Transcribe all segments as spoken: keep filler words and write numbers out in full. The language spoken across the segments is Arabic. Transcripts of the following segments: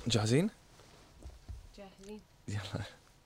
جاهزين؟ جاهزين. يلا.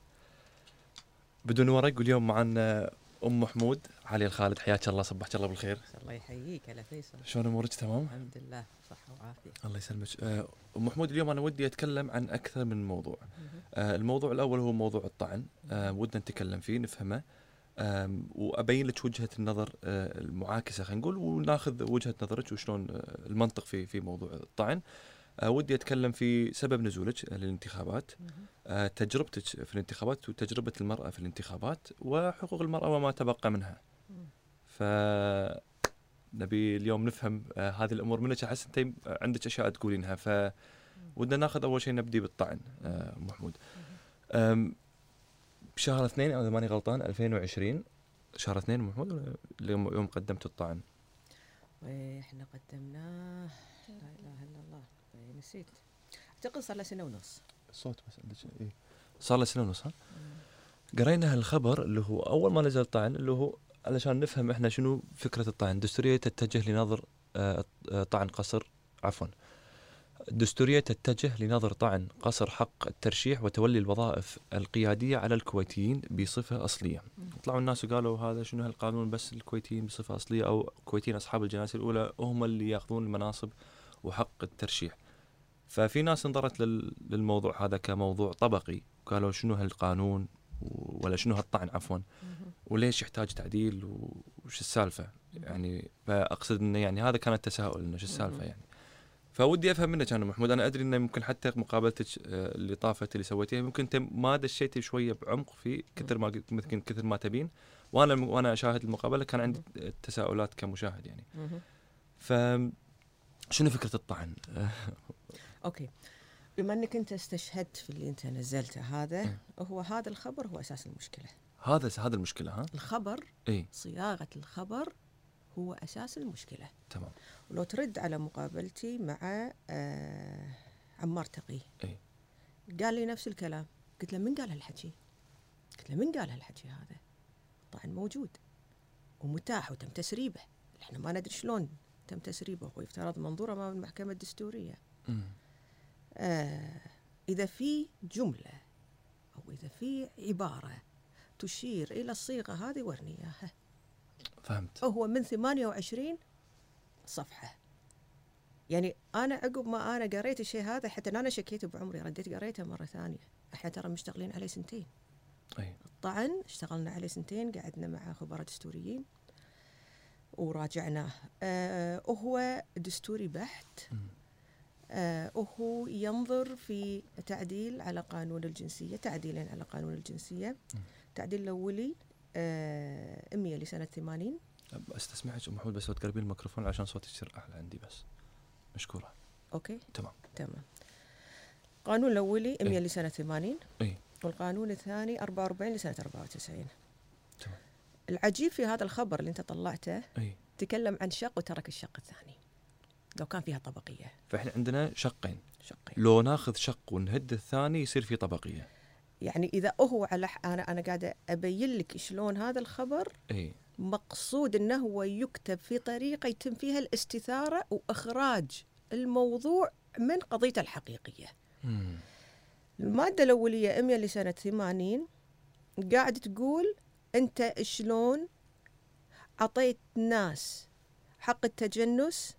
بدون ورق. واليوم معنا ام محمود علي الخالد. حياك الله، صبحك الله بالخير. الله يحييك. هلا فيصل، شلون امورك؟ تمام الحمد لله، صحة وعافية. الله يسلمك. ام محمود، اليوم انا ودي اتكلم عن اكثر من موضوع. آه الموضوع الاول هو موضوع الطعن. آه ودنا نتكلم فيه نفهمه، آه وابين لك وجهة النظر آه المعاكسة، خلينا نقول، وناخذ وجهة نظرك وشلون آه المنطق في في موضوع الطعن. آه ودي أتكلم في سبب نزولك للانتخابات، آه تجربتك في الانتخابات وتجربة المرأة في الانتخابات وحقوق المرأة وما تبقى منها. فنبي اليوم نفهم آه هذه الأمور منك. أحس أنت عندك أشياء تقولينها، فودنا ناخذ أول شيء نبدي بالطعن. آه محمود، بشهر اثنين إذا ماني غلطان ألفين وعشرين، شهر اثنين محمود اليوم يوم قدمت الطعن. واحنا قدمناه، لا اله الا الله، نسيت. اعتقد صار له سنة ونص. الصوت بس عندك ايه؟ صار له سنة ونص. ها؟ قرينا هالخبر اللي هو أول ما نزل الطعن، اللي هو علشان نفهم إحنا شنو فكرة الطعن. الدستورية تتجه لنظر آه طعن قصر عفوا الدستورية تتجه لنظر طعن قصر حق الترشيح وتولي الوظائف القيادية على الكويتيين بصفة أصلية. طلعوا الناس وقالوا هذا شنو هالقانون، بس الكويتيين بصفة أصلية أو كويتيين أصحاب الجنسية الأولى هم اللي يأخذون المناصب وحق الترشيح. ففي ناس انظرت للموضوع هذا كموضوع طبقي، قالوا شنو هالقانون ولا شنو هالطعن عفوا، وليش يحتاج تعديل وش السالفة يعني. فأقصد إنه يعني هذا كان التساؤل إنه شو السالفة يعني. فودي افهم منك انا محمود. انا ادري انه ممكن حتى مقابلتك اللي طافت اللي سويتيها ممكن انت ما دشيتي شويه بعمق في كثر ما ممكن كثر ما تبين، وانا وانا اشاهد المقابله كان عندي تساؤلات كمشاهد يعني. ف شنو فكره الطعن؟ اوكي، بما انك انت استشهدت في اللي انت نزلته هذا، هو هذا الخبر هو اساس المشكله. هذا هذا المشكله. ها، الخبر اي صياغه الخبر هو اساس المشكله. تمام. ولو ترد على مقابلتي مع آه عمار تقي، اي قال لي نفس الكلام. قلت له من قال هالحكي؟ قلت له من قال هالحكي هذا؟ طبعا موجود ومتاح وتم تسريبه. احنا ما ندري شلون تم تسريبه، ويفترض منظوره امام المحكمه الدستوريه. آه اذا في جمله او اذا في عباره تشير الى الصيغه هذه ورني اياها. فهمت. هو من ثمانية وعشرين صفحه. يعني أنا عقب ما أنا قريت الشيء هذا، حتى أنا شكيت بعمري، رديت قريته مرة ثانية. إحنا ترى مشتغلين عليه سنتين. أي. الطعن اشتغلنا عليه سنتين، قعدنا مع خبراء دستوريين وراجعناه. آه وهو دستوري بحت. آه وهو ينظر في تعديل على قانون الجنسية، تعديلين على قانون الجنسية. تعديل الأولي آه مية لسنة ثمانين. استسمعك أم محمود بس تقربين الميكروفون عشان صوتك يصير أحلى عندي بس. مشكورة. أوكي تمام تمام. القانون الأولي مية لسنة ثمانين. إيه؟ والقانون الثاني أربعة وأربعين لسنة أربعة وتسعين. تمام. العجيب في هذا الخبر اللي أنت طلعته، إيه؟ تكلم عن شق وترك الشق الثاني لو كان فيها طبقية. فإحنا عندنا شقين. شقين. لو ناخذ شق ونهد الثاني يصير في طبقية. يعني إذا هو على ح... أنا أنا قاعدة أبين لك شلون هذا الخبر إيه؟ مقصود إنه هو يكتب في طريقة يتم فيها الاستثارة وإخراج الموضوع من قضيته الحقيقية. مم. المادة الأولية مية لسنة ثمانين قاعد تقول أنت شلون عطيت ناس حق التجنس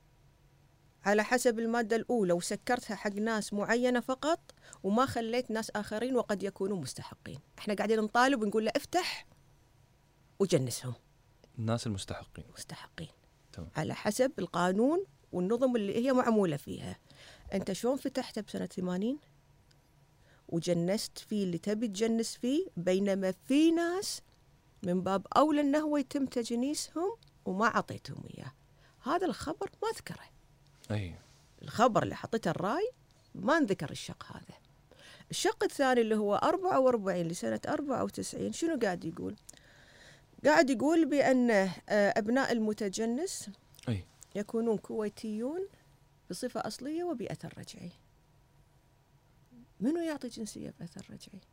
على حسب المادة الأولى وسكرتها حق ناس معينة فقط، وما خليت ناس آخرين وقد يكونوا مستحقين. احنا قاعدين نطالب ونقول له افتح وجنسهم. الناس المستحقين مستحقين تمام. على حسب القانون والنظم اللي هي معمولة فيها. أنت شلون فتحته بسنة ثمانين وجنست فيه اللي تبي تجنس فيه، بينما في ناس من باب أولى أنه هو يتم تجنيسهم وما عطيتهم إياه. هذا الخبر ما ذكره. أي. الخبر اللي حطيته الراي ما نذكر الشق هذا. الشق الثاني اللي هو أربعة وأربعين لسنة أربعة وتسعين، شنو قاعد يقول؟ قاعد يقول بأن أبناء المتجنس أي. يكونون كويتيون بصفة أصلية وبأثر رجعي. منو يعطي جنسية بأثر رجعي؟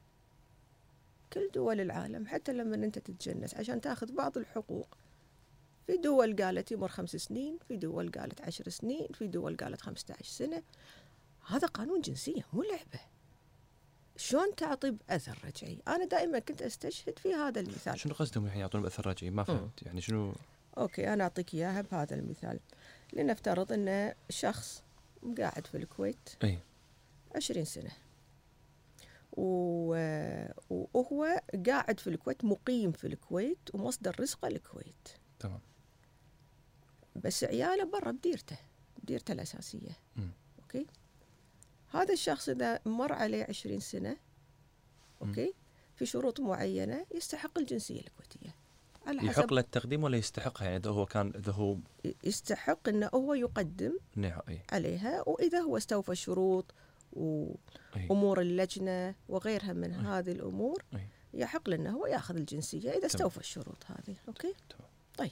كل دول العالم. حتى لما أنت تتجنس عشان تأخذ بعض الحقوق، في دول قالت يمر خمس سنين، في دول قالت عشر سنين، في دول قالت خمسة عشر سنة. هذا قانون جنسية مو لعبة. شلون تعطي بأثر رجعي؟ أنا دائما كنت أستشهد في هذا المثال. شنو قصدهم الحين يعطون بأثر رجعي؟ ما فهمت يعني شنو. أوكي أنا أعطيك إياها بهذا المثال. لنفترض أن شخص قاعد في الكويت أي عشرين سنة و... وهو قاعد في الكويت، مقيم في الكويت ومصدر رزقه الكويت. تمام. بس عياله برا بديرته بديرته الأساسية. م. أوكي. هذا الشخص إذا مر عليه عشرين سنة أوكي في شروط معينة يستحق الجنسية الكويتية. على حسب يحق له التقديم ولا يستحقها؟ يعني إذا هو كان إذا هو يستحق إنه هو يقدم نعم. أي. عليها، وإذا هو استوفى الشروط وأمور اللجنة وغيرها من أي. هذه الأمور أي. يحق له إنه هو يأخذ الجنسية إذا استوفى الشروط هذه. أوكي. تمام. طيب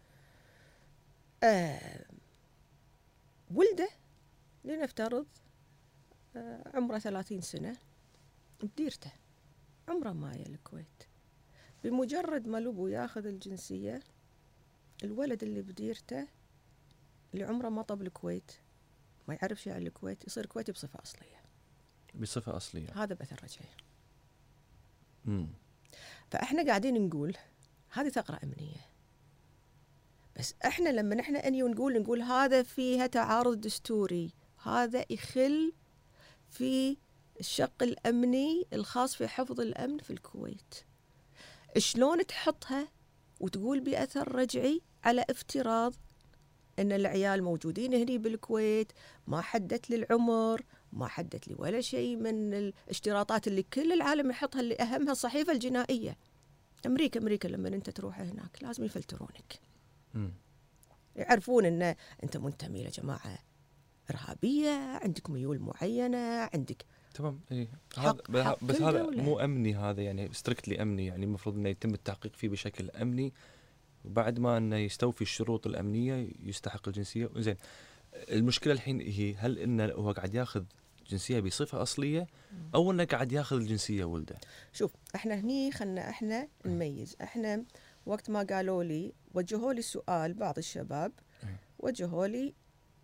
آه ولده لنفترض آه عمره ثلاثين سنة بديرته، عمره ما يا الكويت. بمجرد ما الأبو ياخذ الجنسية، الولد اللي بديرته اللي عمره ما طب الكويت، ما يعرف شيء عن الكويت، يصير كويتي بصفة أصلية. بصفة أصلية. هذا بأثر رجعي. امم فإحنا قاعدين نقول هذه ثغرة أمنية، بس إحنا لما نحن أني ونقول نقول هذا فيها تعارض دستوري، هذا يخل في الشق الأمني الخاص في حفظ الأمن في الكويت. شلون تحطها وتقول بأثر رجعي على افتراض أن العيال موجودين هني بالكويت، ما حدت لي العمر، ما حدت لي ولا شيء من الاشتراطات اللي كل العالم يحطها، اللي أهمها الصحيفة الجنائية. أمريكا أمريكا لما أنت تروح هناك لازم يفلترونك، امم يعرفون أن أنت منتمي لجماعة إرهابية، عندك ميول معينة، عندك تمام. اي حق هذا حق بس كل هذا دولة. مو امني، هذا يعني ستريكتلي امني، يعني المفروض انه يتم التحقيق فيه بشكل امني، وبعد ما انه يستوفي الشروط الامنيه يستحق الجنسيه. زين، المشكله الحين هي هل انه هو قاعد ياخذ جنسيه بصفه اصليه او انه قاعد ياخذ الجنسيه ولده؟ شوف احنا هني خلنا احنا نميز. احنا وقت ما قالوا لي وجهوا لي السؤال، بعض الشباب وجهوا لي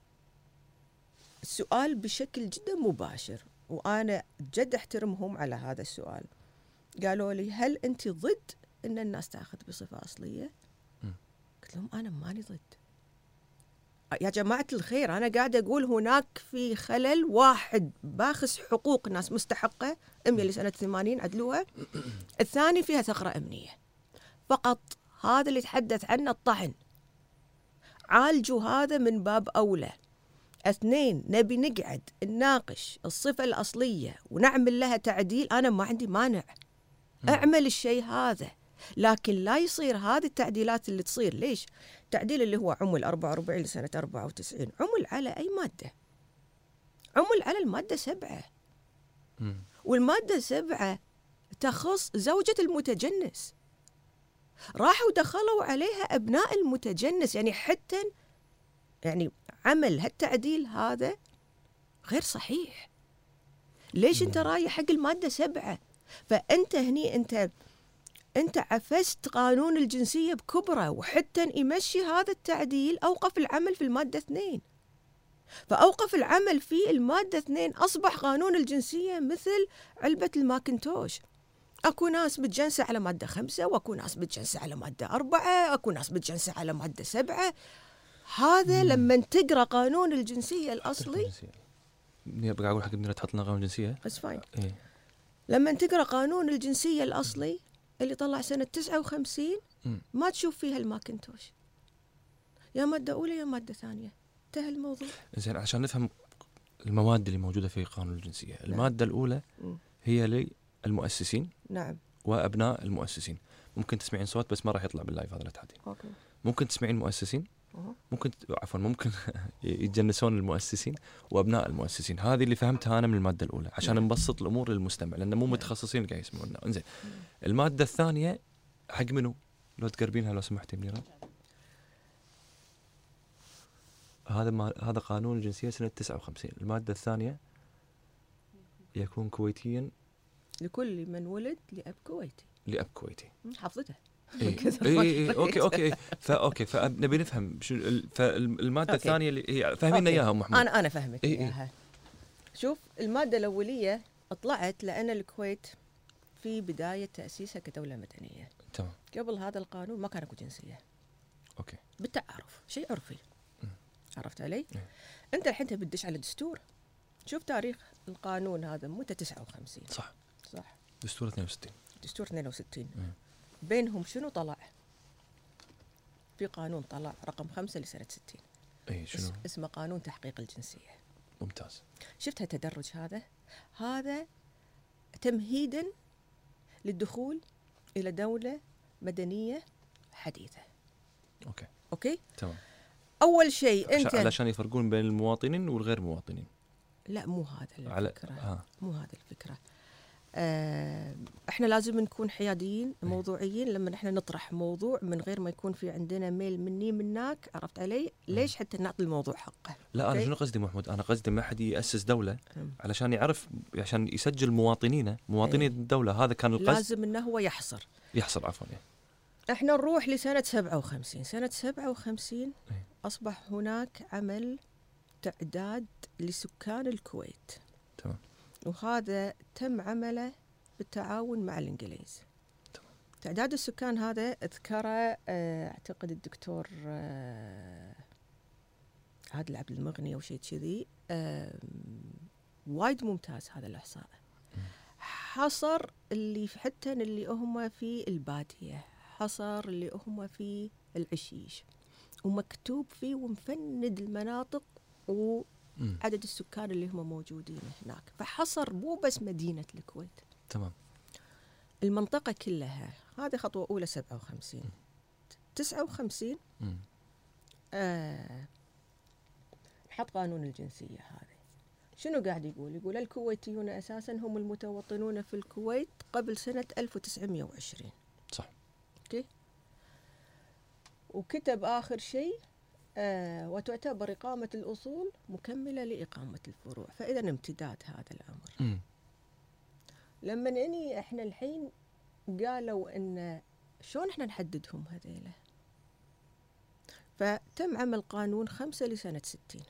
السؤال بشكل جدا مباشر، وانا جد احترمهم على هذا السؤال. قالوا لي هل انت ضد ان الناس تاخذ بصفه اصليه؟ قلت لهم انا ماني ضد يا جماعه الخير، انا قاعده اقول هناك في خلل واحد باخس حقوق ناس مستحقه، أمي اللي سنه ثمانين عدلوها. الثاني فيها ثغره امنيه فقط، هذا اللي يتحدث عنه الطعن، عالجوا هذا من باب اولى. اثنين، نبي نقعد نناقش الصفة الأصلية ونعمل لها تعديل، أنا ما عندي مانع، أعمل الشيء هذا، لكن لا يصير هذه التعديلات اللي تصير. ليش؟ تعديل اللي هو عمل أربعة وأربعين لسنة أربعة وتسعين، عمل على أي مادة؟ عمل على المادة سبعة، والمادة سبعة تخص زوجة المتجنس، راحوا دخلوا عليها أبناء المتجنس. يعني حتى يعني عمل هالتعديل هذا غير صحيح. ليش انت رايح حق المادة سبعة؟ فانت هني انت انت عفست قانون الجنسية بكبره، وحتى يمشي هذا التعديل اوقف العمل في المادة اثنين. فاوقف العمل في المادة اثنين، اصبح قانون الجنسية مثل علبة الماكنتوش، اكو ناس بتجنسة على مادة خمسة، واكو ناس بتجنسة على مادة أربعة، اكو ناس بتجنسة على مادة سبعة. هذا مم. لما تقرأ قانون الجنسية الأصلي، بقى أقول حق بدنا تحط لنا قانون الجنسية بس فاين. إيه؟ لما تقرأ قانون الجنسية الأصلي اللي طلع سنة تسعة وخمسين مم. ما تشوف فيها الماكنتوش، يا مادة أولى يا مادة ثانية، انتهى الموضوع. زين، عشان نفهم المواد اللي موجودة في قانون الجنسية. نعم. المادة الأولى مم. هي للمؤسسين، نعم، وأبناء المؤسسين. ممكن تسمعين صوت بس ما راح يطلع باللايف هذا، لا تعدين. أوكي. ممكن تسمعين المؤسسين، ممكن عفوا ممكن يتجنسون المؤسسين وابناء المؤسسين. هذه اللي فهمتها انا من الماده الاولى عشان نعم. نبسط الامور للمستمع، لان مو متخصصين قاعد يسمعونا. انزين، الماده الثانيه حق منو؟ لو تقربينها لو سمحتي منيره. هذا ما هذا قانون الجنسيه سنه تسعة وخمسين. الماده الثانيه يكون كويتيا لكل من ولد لاب كويتي. لاب كويتي حفظتها. إيه. إيه إيه اوكي اوكي فا اوكي فنبي نفهم شو فالماده الثانيه اللي هي فاهمين اياها ام محمود. انا انا فهمت إيه اياها. شوف المادة الأولية طلعت لأن الكويت في بداية تأسيسها كدولة مدنية. تمام. قبل هذا القانون ما كان اكو جنسية. اوكي. بالتعارف، شيء عرفي. مم. عرفت علي؟ إيه. انت الحين تبي تدش على الدستور. شوف تاريخ القانون هذا متى تسعة وخمسين. صح. صح. دستور اثنين وستين. دستور اثنين وستين. مم. بينهم شنو طلع؟ في قانون طلع رقم خمسة لسنة ستين. اي شنو؟ اس- اسمه قانون تحقيق الجنسية. ممتاز. شفت هالتدرج هذا؟ هذا تمهيدا للدخول إلى دولة مدنية حديثة. اوكي. أوكي؟ تمام. أول شيء عشان أنت علشان يفرقون بين المواطنين والغير مواطنين. لا مو هذا على الفكرة. ها. مو هذا الفكرة. آه، احنا لازم نكون حياديين موضوعيين لما احنا نطرح موضوع من غير ما يكون في عندنا ميل مني منك. عرفت علي؟ ليش؟ حتى نعطي الموضوع حقه. لا انا أوكي؟ شنو قصدي محمود؟ انا قصدي ما حد ياسس دوله مم. علشان يعرف، عشان يسجل مواطنينه مواطني إيه. الدوله. هذا كان القصد. لازم انه هو يحصر. يحصل عفوا. احنا نروح لسنة سبعة وخمسين. سنة سبعة وخمسين إيه. أصبح هناك عمل تعداد لسكان الكويت. تمام. وهذا تم عمله بالتعاون مع الإنجليز. تمام. تعداد السكان هذا اذكره آه، أعتقد الدكتور آه، عادل عبد المغني أو شيء كذي. آه، وايد ممتاز هذا الإحصاء. حصر اللي في حتى اللي هم في البادية، حصر اللي هم في العشيش، ومكتوب فيه ومفند المناطق وعدد السكان اللي هم موجودين هناك. فحصر مو بس مدينة الكويت، تمام. المنطقة كلها. هذه خطوة أولى. سبعة وخمسين. تسعة وخمسين مم. آه حط قانون الجنسية. هذا شنو قاعد يقول؟ يقول الكويتيون أساسا هم المتوطنون في الكويت قبل سنة ألف وتسعمائة وعشرين. صح. اوكي. وكتب آخر شيء آه وتعتبر إقامة الأصول مكملة لإقامة الفروع. فإذا امتداد هذا الأمر. مم. لما اني احنا الحين قالوا ان شلون احنا نحددهم هذيله، فتم عمل قانون خمسة لسنة ستين.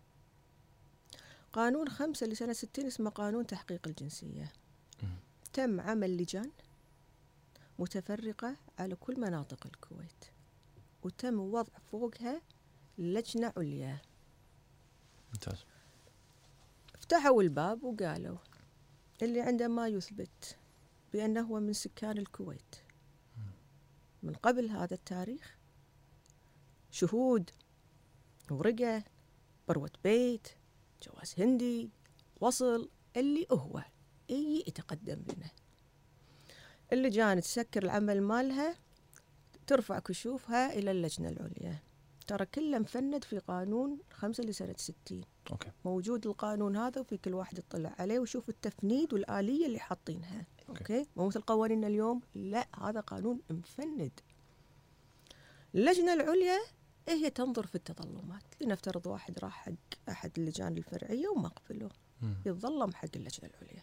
قانون خمسة لسنة ستين اسمه قانون تحقيق الجنسية. مم. تم عمل لجان متفرقة على كل مناطق الكويت، وتم وضع فوقها لجنة عليا. ممتاز. فتحوا الباب وقالوا اللي عنده ما يثبت بأنه هو من سكان الكويت من قبل هذا التاريخ، شهود، ورقة، بروة بيت، جواز هندي، وصل، اللي هو اي يتقدم لنا. اللجان تسكر العمل مالها، ترفع كشوفها إلى اللجنة العليا. ترى كله مفند في قانون خمسة لسنة ستين. اوكي. موجود القانون هذا، وفي كل واحد يطلع عليه ويشوف التفنيد والآلية اللي حاطينها. أوكي. اوكي. مو مثل قوانين اليوم، لا هذا قانون مفند. اللجنة العليا هي تنظر في التظلمات. لنفترض واحد راح حق أحد اللجان الفرعية وما قبله، مم. يتظلم حق اللجنة العليا.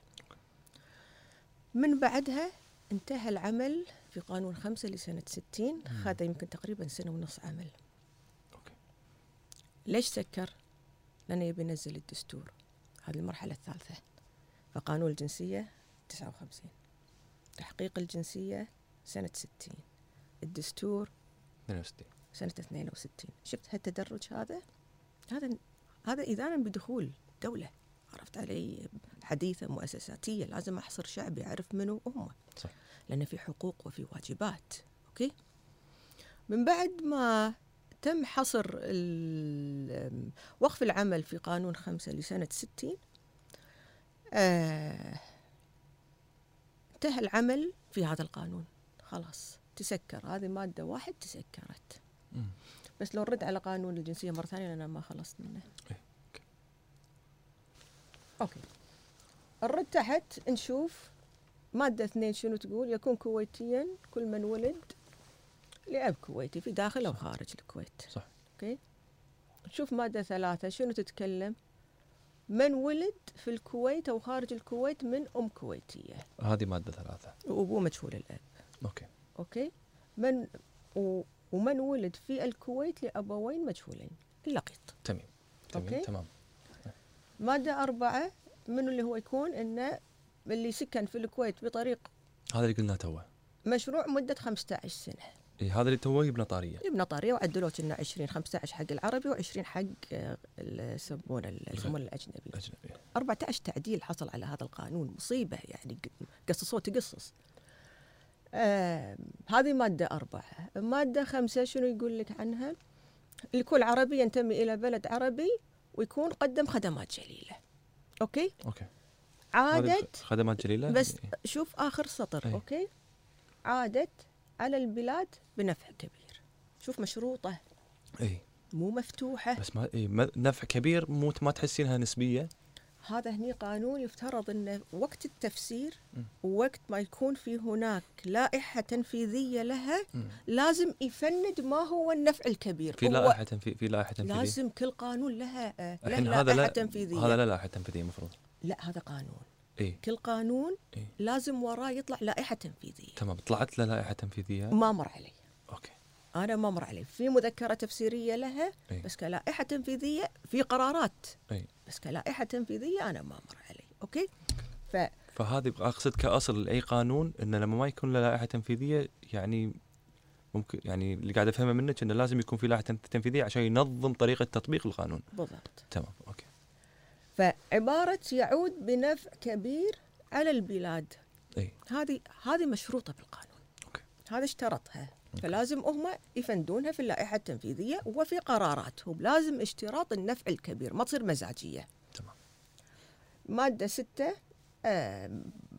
من بعدها انتهى العمل في قانون خمسة لسنة ستين. هذا يمكن تقريبا سنة ونص عمل. أوكي. ليش سكر؟ لأنه يبي ينزل الدستور. هذه المرحلة الثالثة. فقانون الجنسية تسعة وخمسين، تحقيق الجنسية سنة ستين، الدستور اثنين وستين. سنة اثنين وستين. شفت هالتدرج هذا؟ هذا هذا إذانا بدخول دولة. عرفت علي؟ حديثة مؤسساتية. لازم أحصر شعب يعرف منو هم. صح. لأن في حقوق وفي واجبات. أوكي. من بعد ما تم حصر وقف العمل في قانون خمسة لسنة ستين، آه انتهى العمل في هذا القانون. خلاص تسكر. هذه مادة واحد تسكرت. مم. بس لو نرد على قانون الجنسية مرة ثانية لأن ما خلصت منه. إيه. أوكي. أوكي. نرد تحت نشوف مادة اثنين شنو تقول؟ يكون كويتيا كل من ولد لأب كويتي في داخل أو خارج الكويت. صح. أوكي. نشوف مادة ثلاثة شنو تتكلم؟ من ولد في الكويت أو خارج الكويت من أم كويتية. هذه مادة ثلاثة. وأبوه مجهول الأب. اوكي. أوكي. من و ومن ولد في الكويت لأبوين مجهولين. اللقيط. تمام. تمام. أوكي. تمام. مادة أربعة منو اللي هو يكون انه اللي سكن في الكويت بطريق هذا اللي قلناه توه. مشروع مدة خمسة عشر سنة. اي هذا اللي توه يبنى طاريه. يبنى طاريه وعدلوه كنا عشرين خمسة عشر حق العربي وعشرين حق آه، اللي يسمونه يسمونه الاجنبي. اجنبي. أربعة عشر تعديل حصل على هذا القانون، مصيبه يعني، قصصوه تقصص. آه هذه ماده أربعة. ماده خمسة شنو يقول لك عنها؟ لكل عربي ينتمي الى بلد عربي ويكون قدم خدمات جليله. اوكي اوكي. عادت خدمات جليله بس إيه. شوف اخر سطر. أي. اوكي عادت على البلاد بنفع كبير. شوف مشروطه اي مو مفتوحه. بس ما إيه ما نفع كبير، مو ما تحسينها نسبيه. هذا هني قانون يفترض انه وقت التفسير م. ووقت ما يكون في هناك لائحه تنفيذيه لها م. لازم يفند ما هو النفع الكبير. في لائحه تنفيذ في لائحه تنفيذيه. لازم كل قانون لها آه، له الحين هذا لائحه لا تنفيذيه. هذا لا لائحه تنفيذيه المفروض. لا هذا قانون. اي كل قانون إيه؟ لازم وراه يطلع لائحه تنفيذيه. تمام. طلعت له لائحه تنفيذيه. ما مر علي. اوكي. انا ما مر علي. في مذكره تفسيريه لها إيه؟ بس كلائحه تنفيذيه، في قرارات اي بس كلائحه تنفيذيه انا ما مر علي. اوكي ف فهذه اقصد كاصل لاي قانون، انه لما ما يكون له لائحه تنفيذيه يعني ممكن، يعني اللي قاعد افهمه منك انه لازم يكون في لائحه تنفيذيه عشان ينظم طريقه تطبيق القانون. بالضبط. تمام. اوكي. فعباره يعود بنفع كبير على البلاد، اي هذه هذه مشروطه بالقانون. اوكي. هذا اشترطها. فلازم هم يفندونها في اللائحه التنفيذيه وفي قراراتهم. لازم اشتراط النفع الكبير، ما تصير مزاجيه. تمام. ماده ستة آه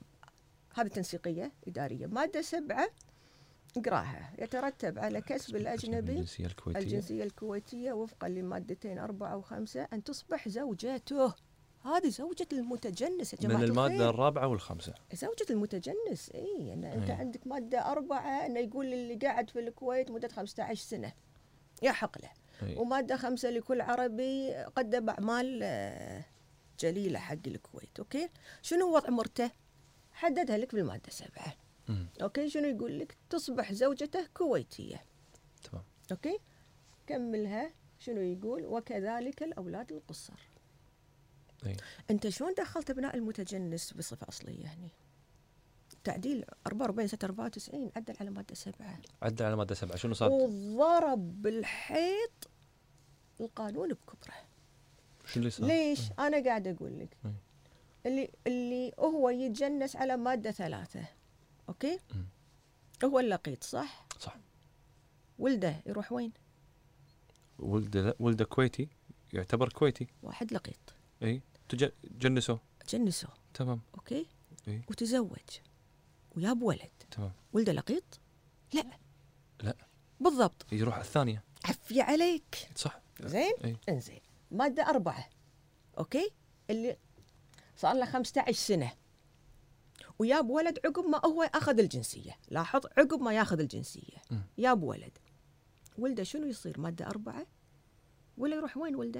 هذه تنسيقيه اداريه. ماده سبعة اقراها. يترتب على كسب الاجنبي الجنسيه الكويتيه الجنسيه الكويتيه وفقا لمادتين أربعة وخمسة ان تصبح زوجته. هذه زوجة المتجنس يا جماعة من الماده الخير. الرابعه والخامسه. زوجة المتجنس. اي أن انت أي. عندك مادة أربعة انه يقول اللي قاعد في الكويت مدة خمسة عشر سنة يحق له. أي. ومادة خمسة لكل عربي قدم أعمال آه، جليلة حق الكويت. اوكي شنو وضع مرته؟ حددها لك بالمادة سبعة. مم. اوكي شنو يقول لك؟ تصبح زوجته كويتية. تمام. اوكي كملها. شنو يقول؟ وكذلك الأولاد القصر. أي. انت شلون دخلت ابناء المتجنس بصفه اصليه هني؟ تعديل أربعة وأربعين سنه أربعة وتسعين عدل على ماده سبعة. عدل على ماده سبعة. شنو صار؟ وضرب بالحيط القانون بكبره. شو اللي صار؟ ليش؟ انا قاعده اقول لك أي. اللي اللي هو يتجنس على ماده ثلاثة. اوكي مم. هو اللقيط صح؟ صح. ولده يروح وين؟ ولده ولده كويتي، يعتبر كويتي. واحد لقيط اي تجنسه. جنسه. تمام. اوكي اي وتزوج وياب ولد. تمام. ولده لقيط؟ لا لا بالضبط. يروح الثانيه. عفي عليك. صح. زين اي انزين. ماده أربعة اوكي اللي صار له خمسة عشر سنه وياب ولد عقب ما هو اخذ الجنسيه. لاحظ عقب ما ياخذ الجنسيه م. ياب ولد. ولده شنو يصير؟ ماده أربعة ولا يروح وين ولده؟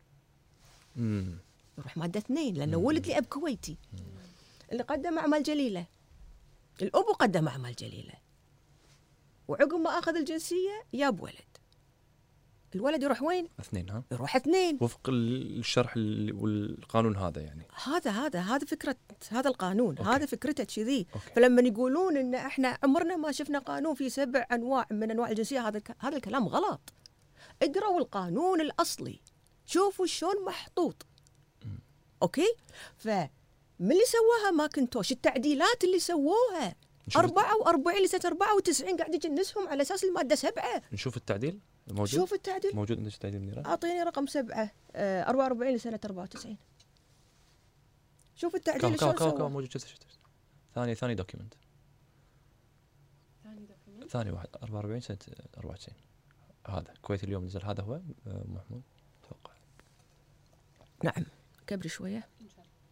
امم يروح ماده اثنين لانه مم. ولد لأب كويتي. اللي قدم اعمال جليله الاب قدم اعمال جليله وعقب ما اخذ الجنسيه ياب ولد. الولد يروح وين؟ اثنين. ها يروح اثنين وفق الشرح ال- والقانون هذا يعني. هذا هذا هذا فكرة هذا القانون. أوكي. هذا فكرته كذي. أوكي. فلما يقولون ان احنا عمرنا ما شفنا قانون فيه سبع انواع من انواع الجنسية، هذا الك- هذا الكلام غلط. اقرأوا القانون الاصلي شوفوا شلون محطوط. اوكي فمن اللي سواها ماكنتوش التعديلات اللي سووها نشوف أربعة وأربعين لسنة أربعة وتسعين قاعد يجنسهم على اساس المادة سبعة. نشوف التعديل موجود. شوف التعديل موجود عندك التعديل منيرة؟ اعطيني رقم سبعة آه، أربعة وأربعين لسنة أربعة وتسعين. شوف التعديل كاو شلون كاو كاو كاو سوى. موجود. شفت شفت ثاني ثاني دوكيمنت. ثاني دوكيمنت. ثاني واحد أربعة وأربعين سنة أربعة وتسعين. هذا كويت اليوم نزل. هذا هو آه، محمود اتوقع. نعم كبري شوية. إن شاء الله.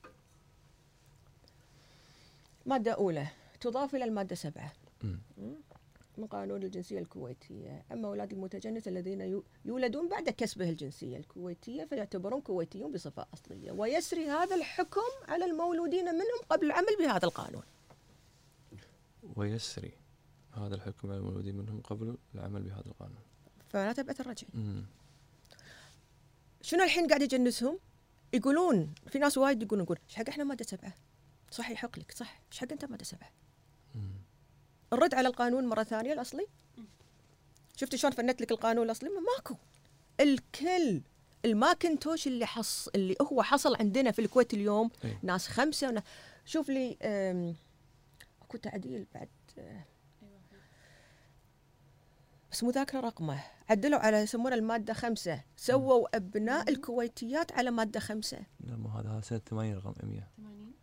مادة أولى تضاف إلى المادة سبعة امم من قانون الجنسية الكويتية. أما أولاد المتجنس الذين يو- يولدون بعد كسبه الجنسية الكويتية فيعتبرون كويتيون بصفة أصلية. ويسري هذا الحكم على المولودين منهم قبل العمل بهذا القانون. ويسري هذا الحكم على المولودين منهم قبل العمل بهذا القانون. فلا تبعث الرجعي. امم شنو الحين قاعد يجنسهم؟ يقولون في ناس وايد يقولون يقول ايش حق احنا ماده سبعه؟ صح يحق لك صح، ايش حق انت ماده سبعه؟ الرد على القانون مره ثانيه الاصلي. شفت شلون فنت لك القانون الاصلي؟ ماكو. الكل الماكنتوش اللي حص اللي هو حصل عندنا في الكويت اليوم أي. ناس خمسه ونا... شوف لي أم... اكو تعديل بعد أه... بس مو ذاكره رقمه، عدلوا على يسمونه الماده خمسه، سووا ابناء الكويتيات على ماده خمسه. لا مو هذا، هذا سنة ثمانين رقم مية. ثمانين.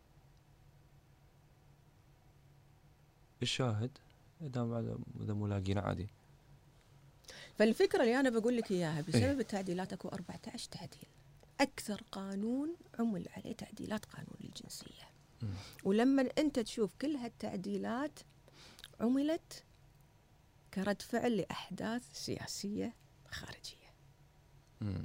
الشاهد اذا بعد اذا مو لاقينا عادي. فالفكره اللي انا بقول لك اياها بسبب إيه. التعديلات اكو أربعة عشر تعديل. اكثر قانون عمل عليه تعديلات قانون الجنسيه. مم. ولما انت تشوف كل هالتعديلات عملت كرد فعل لاحداث سياسيه خارجيه. مم.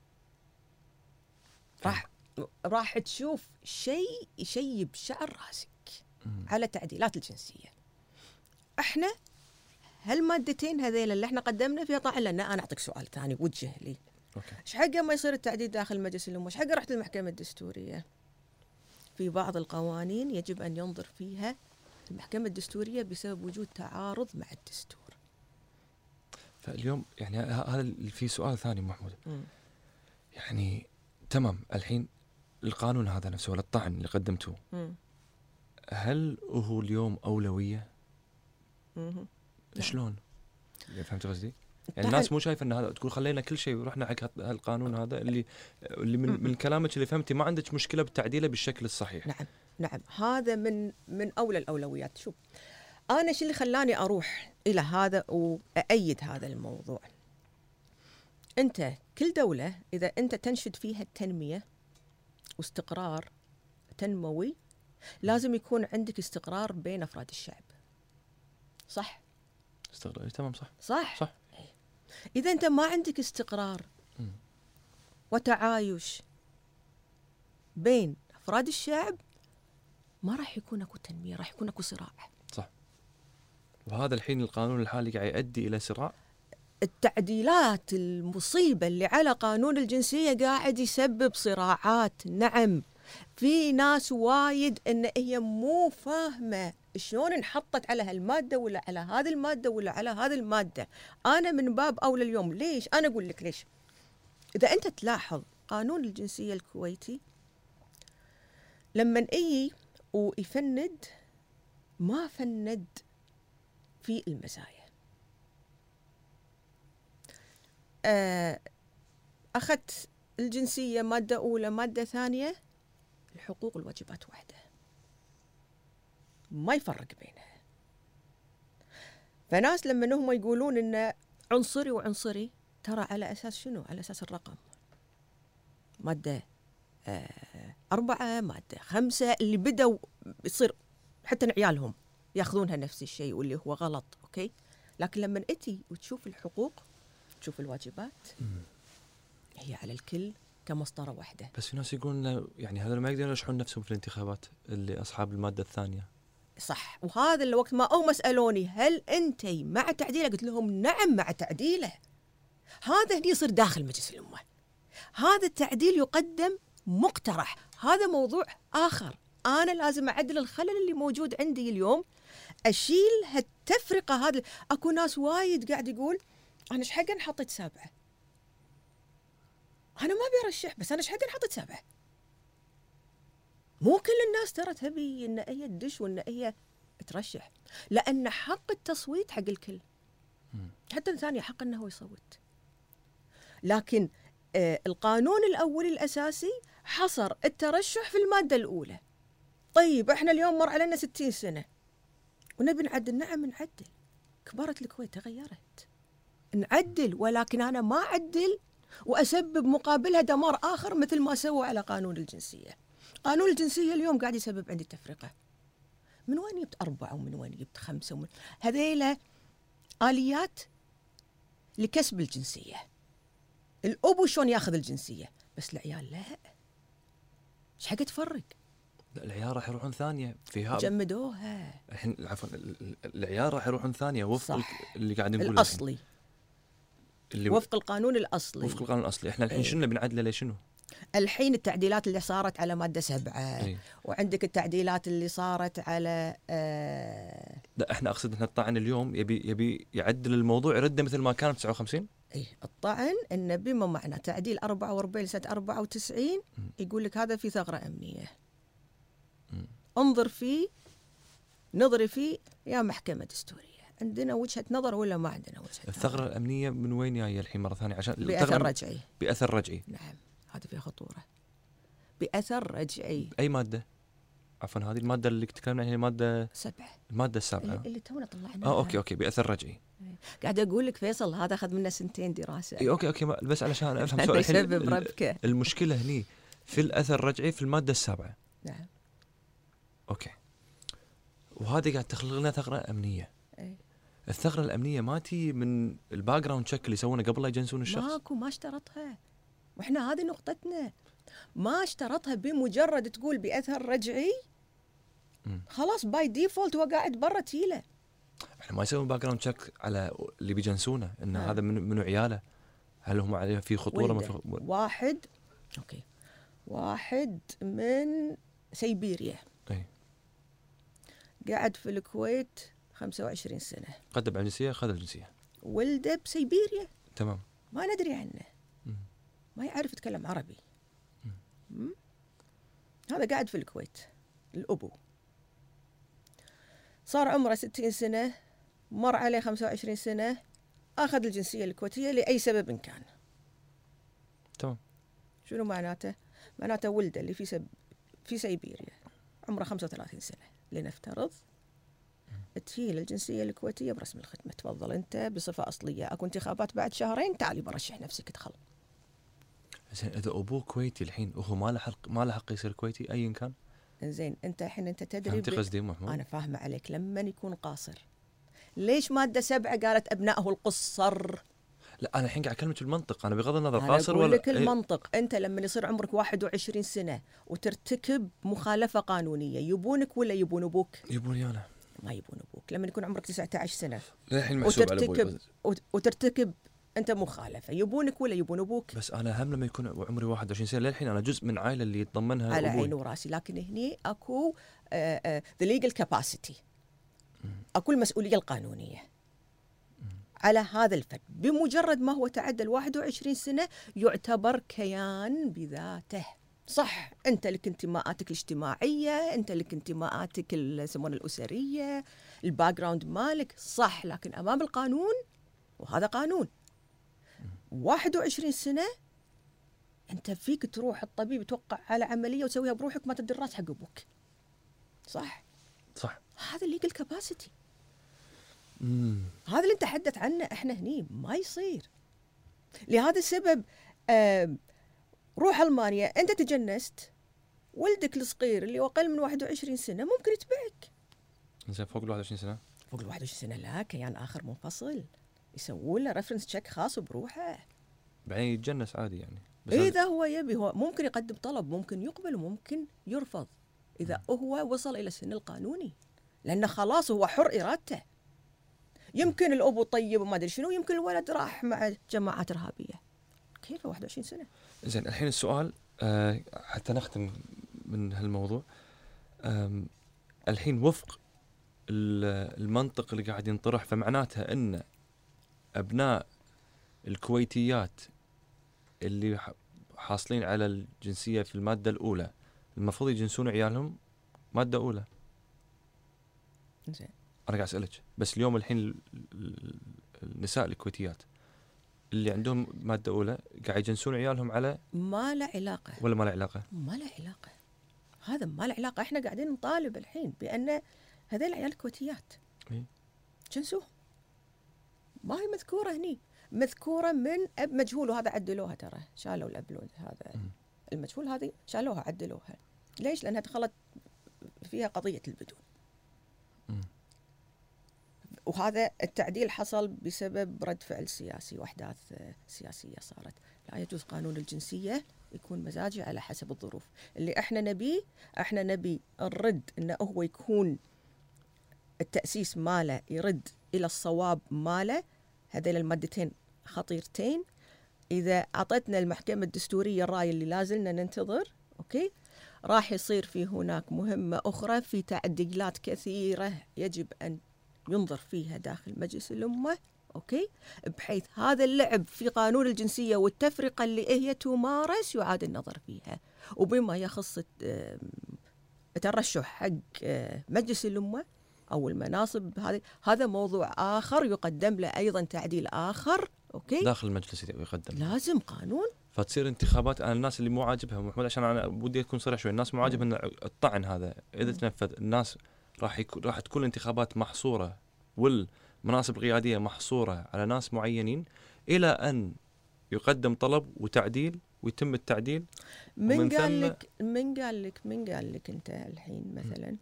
راح راح تشوف شيء يشيب شعر راسك مم. على تعديلات الجنسيه. احنا هالمادتين هذيل اللي احنا قدمنا فيها طبعا لنا. انا اعطيك سؤال ثاني وجه لي. اوكي. ايش حقه ما يصير التعديل داخل مجلس الامه؟ ايش حقه رحت المحكمه الدستوريه؟ في بعض القوانين يجب ان ينظر فيها المحكمه الدستوريه بسبب وجود تعارض مع الدستور. فاليوم يعني ه- هذا ال- في سؤال ثاني محمود. مم. يعني تمام الحين القانون هذا نفسه ولا الطعن اللي قدمته، مم. هل هو اليوم أولوية؟ مم. نعم. شلون؟ يعني فهمت قصدي؟ يعني الطعن- الناس مو شايفه ان هذا تقول خلينا كل شيء ورحنا حق هال- هالقانون هذا اللي اللي من, من كلامك اللي فهمتي ما عندك مشكله بتعديله بالشكل الصحيح. نعم نعم هذا من من اولى الاولويات. شوف انا شو اللي خلاني اروح الى هذا واأيد هذا الموضوع. انت كل دوله اذا انت تنشد فيها التنميه واستقرار تنموي لازم يكون عندك استقرار بين افراد الشعب. صح استغرب تمام صح صح صح. اذا انت ما عندك استقرار مم. وتعايش بين افراد الشعب ما راح يكون اكو تنميه، راح يكون اكو صراع. وهذا الحين القانون الحالي قاعد يؤدي الى صراع. التعديلات المصيبة اللي على قانون الجنسية قاعد يسبب صراعات. نعم في ناس وايد ان هي مو فاهمة شلون انحطت على هالمادة ولا على هذه المادة ولا على هذه المادة. انا من باب اولى اليوم ليش انا اقول لك ليش. اذا انت تلاحظ قانون الجنسية الكويتي لما اجي ويفند ما فند في المزايا. أخذت الجنسية مادة أولى مادة ثانية، الحقوق والواجبات واحدة ما يفرق بينها. فناس لما هم يقولون إنه عنصري وعنصري ترى على أساس شنو؟ على أساس الرقم. مادة آه أربعة مادة خمسة اللي بدوا يصير حتى عيالهم ياخذونها نفس الشيء واللي هو غلط. أوكي لكن لما أتي وتشوف الحقوق تشوف الواجبات هي على الكل كمسطرة واحدة. بس في ناس يقولون يعني هذول ما يقدرون يرشحون نفسهم في الانتخابات اللي أصحاب المادة الثانية. صح. وهذا اللي وقت ما هم سألوني هل أنت مع تعديله قلت لهم نعم مع تعديله. هذا هني يصير داخل مجلس الأمة. هذا التعديل يقدم مقترح، هذا موضوع آخر. أنا لازم أعدل الخلل اللي موجود عندي اليوم، أشيل هالتفرقة. هذا أكو ناس وايد قاعد يقول أنا إيش حق حطيت سبعة، أنا ما بيرشح بس أنا إيش حق حطيت سبعة. مو كل الناس ترى تبي إن هي تدش وإن هي ترشح، لأن حق التصويت حق الكل. حتى الثاني حق إنه هو يصوت. لكن آه القانون الأولي الأساسي حصر الترشح في المادة الأولى. طيب إحنا اليوم مر علينا ستين سنة ونبي نعدل. نعم نعدل، كبرت الكويت تغيرت، نعدل، ولكن أنا ما أعدل وأسبب مقابلها دمار آخر مثل ما سووا على قانون الجنسية. قانون الجنسية اليوم قاعد يسبب عندي تفرقة. من وين جبت أربعة ومن وين جبت خمسة ومن هذيلا آليات لكسب الجنسية. الأبو شلون ياخذ الجنسية بس العيال لا. إيش حق تفرق؟ لا العيال راح يروحون ثانية فيها جمدوها الحين. عفوا العيال راح يروحون ثانية وفق صح. اللي قاعد نقوله الأصلي اللي وفق القانون الأصلي وفق القانون الأصلي. احنا الحين ايه. شنو بنعدله ليش شنو؟ الحين التعديلات اللي صارت على مادة سبعة إيه. وعندك التعديلات اللي صارت على آه لا احنا اقصد ان الطعن اليوم يبي يبي يعدل الموضوع يرده مثل ما كان تسعة وخمسين. إيه الطعن إن بما معنى تعديل أربعة وأربعين لسنة أربعة وتسعين يقول لك هذا في ثغرة أمنية. مم. انظر فيه نظري فيه يا محكمة دستورية، عندنا وجهة نظر ولا ما عندنا وجهة نظر؟ الثغرة الأمنية من وين جاية الحين مرة ثانية؟ عشان بأثر رجعي. بأثر رجعي. نعم هذا فيها خطورة. بأثر رجعي. أي مادة؟ عفوا هذه المادة اللي تكلمنا عنها هي مادة سبعة. المادة السابعة. اللي, اللي تونا طلعناها. اه اوكي اوكي بأثر رجعي. قاعد اقول لك فيصل هذا اخذ منا سنتين دراسة. اي اوكي اوكي بس علشان افهم هذا سؤال الحين. يسبب ربكة. المشكلة هني في الأثر الرجعي في المادة السابعة. نعم. اوكي. وهذه قاعد تخلق لنا ثغرة أمنية. أي. الثغرة الأمنية ما تي من الباك جراوند تشيك اللي يسوونه قبل لا يجنسون الشخص؟ ماكو، ما اشترطها. واحنا هذه نقطتنا. ما اشترطها بمجرد تقول بأثر رجعي م. خلاص باي ديفولت هو قاعد برا تيله. احنا ما يسوون باك جراوند تشيك على اللي بيجنسونه ان آه. هذا من منو عياله، هل هم عليه في خطورة؟ ولده. من واحد اوكي واحد من سيبيريا. اي. قاعد في الكويت خمسة وعشرين سنة، قدم على الجنسية خذ الجنسية. ولده بسيبيريا تمام. ما ندري عنه. م. ما يعرف يتكلم عربي. م. هذا قاعد في الكويت الأبو، صار عمره ستين سنة، مر عليه خمسة وعشرين سنة، أخذ الجنسية الكويتية لأي سبب إن كان. تمام. شنو معناته؟ معناته ولده اللي في سب... في سيبيريا عمره خمسة وثلاثين سنة لنفترض، تجي الجنسية الكويتية برسم الختمة، تفضل أنت بصفة أصلية، أكو انتخابات بعد شهرين، تعالي برشح نفسك ادخل. زين إذا أبوه كويتي الحين وهو ما له حق ما له حق يصير كويتي أيا كان. زين أنت الحين أنت تدري. فهمتي قصدي محمود؟ أنا فاهمة عليك. لما يكون قاصر ليش مادة سبعة قالت أبنائه القصر؟ لا أنا الحين قاعد أكلمك المنطق، أنا بغض النظر أنا قاصر أقول ولا لك المنطق. أنت لما يصير عمرك واحد وعشرين سنة وترتكب مخالفة قانونية يبونك ولا يبون أبوك؟ يبوني أنا. ما يبون أبوك. لما يكون عمرك تسعة عشر سنة الحين محسوب على وترتكب أبوي. وت- وترتكب أنت مخالفة يبونك ولا يبون أبوك؟ بس أنا هم لما يكون عمري واحد وعشرين سنة للحين أنا جزء من عائلة اللي يتضمنها على أبوي. عيني وراسي، لكن هني أكو uh, uh, the legal capacity، أكو المسؤولية القانونية على هذا الفرد. بمجرد ما هو تعدى الواحد وعشرين سنة يعتبر كيان بذاته. صح أنت لك انتماءاتك الاجتماعية، أنت لك انتماءاتك يسمونها الأسرية، الباك جراوند مالك صح، لكن أمام القانون وهذا قانون واحد وعشرين سنة أنت فيك تروح الطبيب توقع على عملية وتسويها بروحك ما تدري الراس حق أبوك. صح؟ صح. هذا الليجل كاباسيتي. مم. هذا اللي نتحدث عنه احنا هني ما يصير. لهذا السبب آه روح ألمانيا أنت تجنست، ولدك الصغير اللي هو أقل من واحد وعشرين سنة ممكن يتبعك. زين فوق ال واحد وعشرين سنة؟ فوق ال واحد وعشرين سنة لا، كيان آخر منفصل يسوون له ريفرنس تشيك خاص بروحه. بعدين يتجنس عادي يعني. بس إذا هو يبي هو ممكن يقدم طلب، ممكن يقبل وممكن يرفض إذا هو وصل إلى السن القانوني، لأنه خلاص هو حر إرادته. يمكن الأبو طيب وما أدري شنو، يمكن الولد راح مع جماعات إرهابية. كيف واحد وعشرين سنة؟ زين الحين السؤال آه حتى نختم من هالموضوع. الحين وفق المنطق اللي قاعد ينطرح فمعناتها أن أبناء الكويتيات اللي حاصلين على الجنسية في المادة الأولى المفروض يجنسون عيالهم مادة أولى. زين أنا قاعد أسألك بس اليوم الحين النساء الكويتيات اللي عندهم مادة أولى قاعد يجنسون عيالهم على ما له علاقة. ولا ما له علاقة؟ ما له علاقة، هذا ما له علاقة. إحنا قاعدين نطالب الحين بأن هذول العيال الكويتيات إيه؟ جنسوه، ما هي مذكورة هني، مذكورة من أب مجهول، وهذا عدلوها ترى، شالوا الأبلود هذا م. المجهول هذه شالوها عدلوها. ليش؟ لأنها دخلت فيها قضية البدون. م. وهذا التعديل حصل بسبب رد فعل سياسي وأحداث سياسية صارت. لا يجوز قانون الجنسية يكون مزاجي على حسب الظروف. اللي احنا نبيه، احنا نبي الرد انه هو يكون التأسيس ماله يرد إلى الصواب ماله. هذين المادتين خطيرتين. إذا أعطتنا المحكمة الدستورية الرأي اللي لازلنا ننتظر، أوكي، راح يصير في هناك مهمة أخرى في تعديلات كثيرة يجب أن ينظر فيها داخل مجلس الأمة، أوكي، بحيث هذا اللعب في قانون الجنسية والتفرقة اللي هي تمارس يعاد النظر فيها. وبما يخص الترشح حق مجلس الأمة أو المناصب هذه، هذا موضوع آخر يقدم له أيضا تعديل آخر، أوكي، داخل المجلس يقدم لازم قانون. فتصير انتخابات. أنا الناس اللي مو عاجبها محمود، عشان أنا ودي أكون صريح شوي، الناس مو عاجبها أن الطعن هذا إذا تنفذ الناس راح يكون راح تكون انتخابات محصورة والمناصب القيادية محصورة على ناس معينين إلى أن يقدم طلب وتعديل ويتم التعديل. من قال لك من قال لك من قال لك أنت الحين مثلا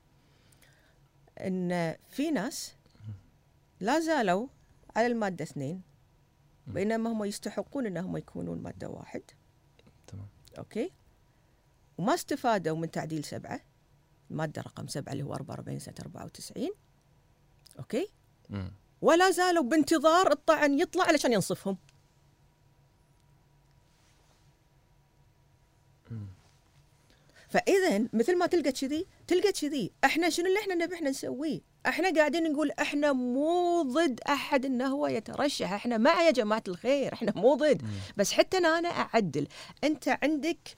أن في ناس لا زالوا على المادة اثنين بينما هم يستحقون أنهم يكونون مادة واحد. تمام. أوكي، وما استفادوا من تعديل سبعة، المادة رقم سبعة اللي هو أربعة وأربعين سنة أربعة وتسعين. أوكي. مم. ولا زالوا بانتظار الطعن يطلع علشان ينصفهم. فإذا مثل ما تلقى كذي تلقى كذي، احنا شنو اللي احنا نبي احنا نسويه؟ احنا قاعدين نقول احنا مو ضد احد انه هو يترشح، احنا مع يا جماعة الخير، احنا مو ضد. بس حتى انا انا اعدل. انت عندك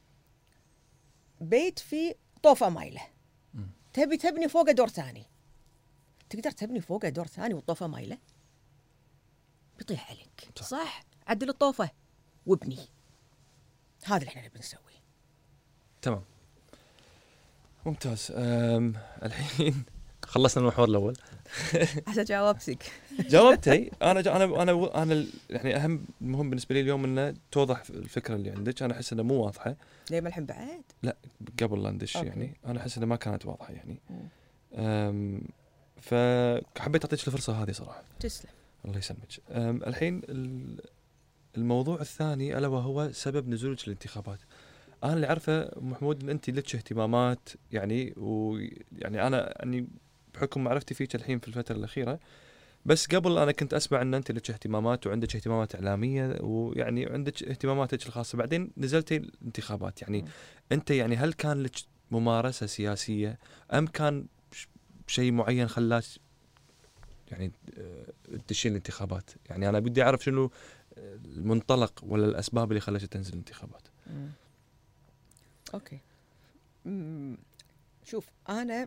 بيت في طوفة مايلة، تبي تبني فوقه دور ثاني، تقدر تبني فوقه دور ثاني والطوفة مايلة؟ بيطيح عليك. صح, صح؟ عدل الطوفة وابني. هذا اللي احنا نبي نسويه. تمام، ممتاز. الحين خلصنا المحور الاول. عشان جاوبتك. جاوبتي. انا جا انا انا انا يعني اهم مهم بالنسبه لي اليوم انه توضح الفكره اللي عندك. انا احس انها مو واضحه. ليه ما الحين بعد؟ لا قبل لا ندش يعني انا احس انها ما كانت واضحه يعني. أم فحبيت اعطيك الفرصه هذه صراحه. تسلم. الله يسلمك. الحين الموضوع الثاني الا وهو سبب نزولك الانتخابات. انا اللي عارفه محمود ان انت لك اهتمامات يعني، ويعني انا اني بحكم معرفتي فيك الحين في الفتره الاخيره، بس قبل انا كنت اسمع ان انت لك اهتمامات وعندك اهتمامات اعلاميه ويعني عندك اهتماماتك الخاصه. بعدين نزلتي الانتخابات يعني م. انت يعني هل كان لك ممارسه سياسيه ام كان شيء معين خلاك يعني تدشين الانتخابات؟ يعني انا بدي اعرف شنو المنطلق ولا الاسباب اللي خلتك تنزل الانتخابات. م. اوكي. م- شوف انا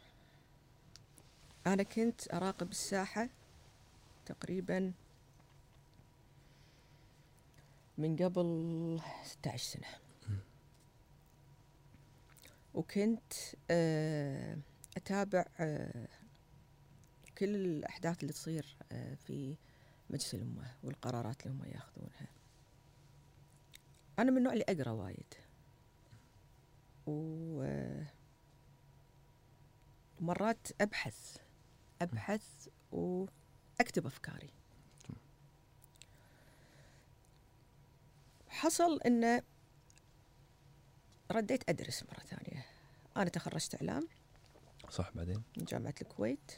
انا كنت اراقب الساحه تقريبا من قبل ستة عشر سنه، وكنت اتابع كل الاحداث اللي تصير في مجلس الامه والقرارات اللي هم ياخذونها. انا من النوع اللي اقرا وايد ومرات أبحث أبحث وأكتب أفكاري. حصل أن رديت أدرس مرة ثانية. أنا تخرجت إعلام صح بعدين من جامعة الكويت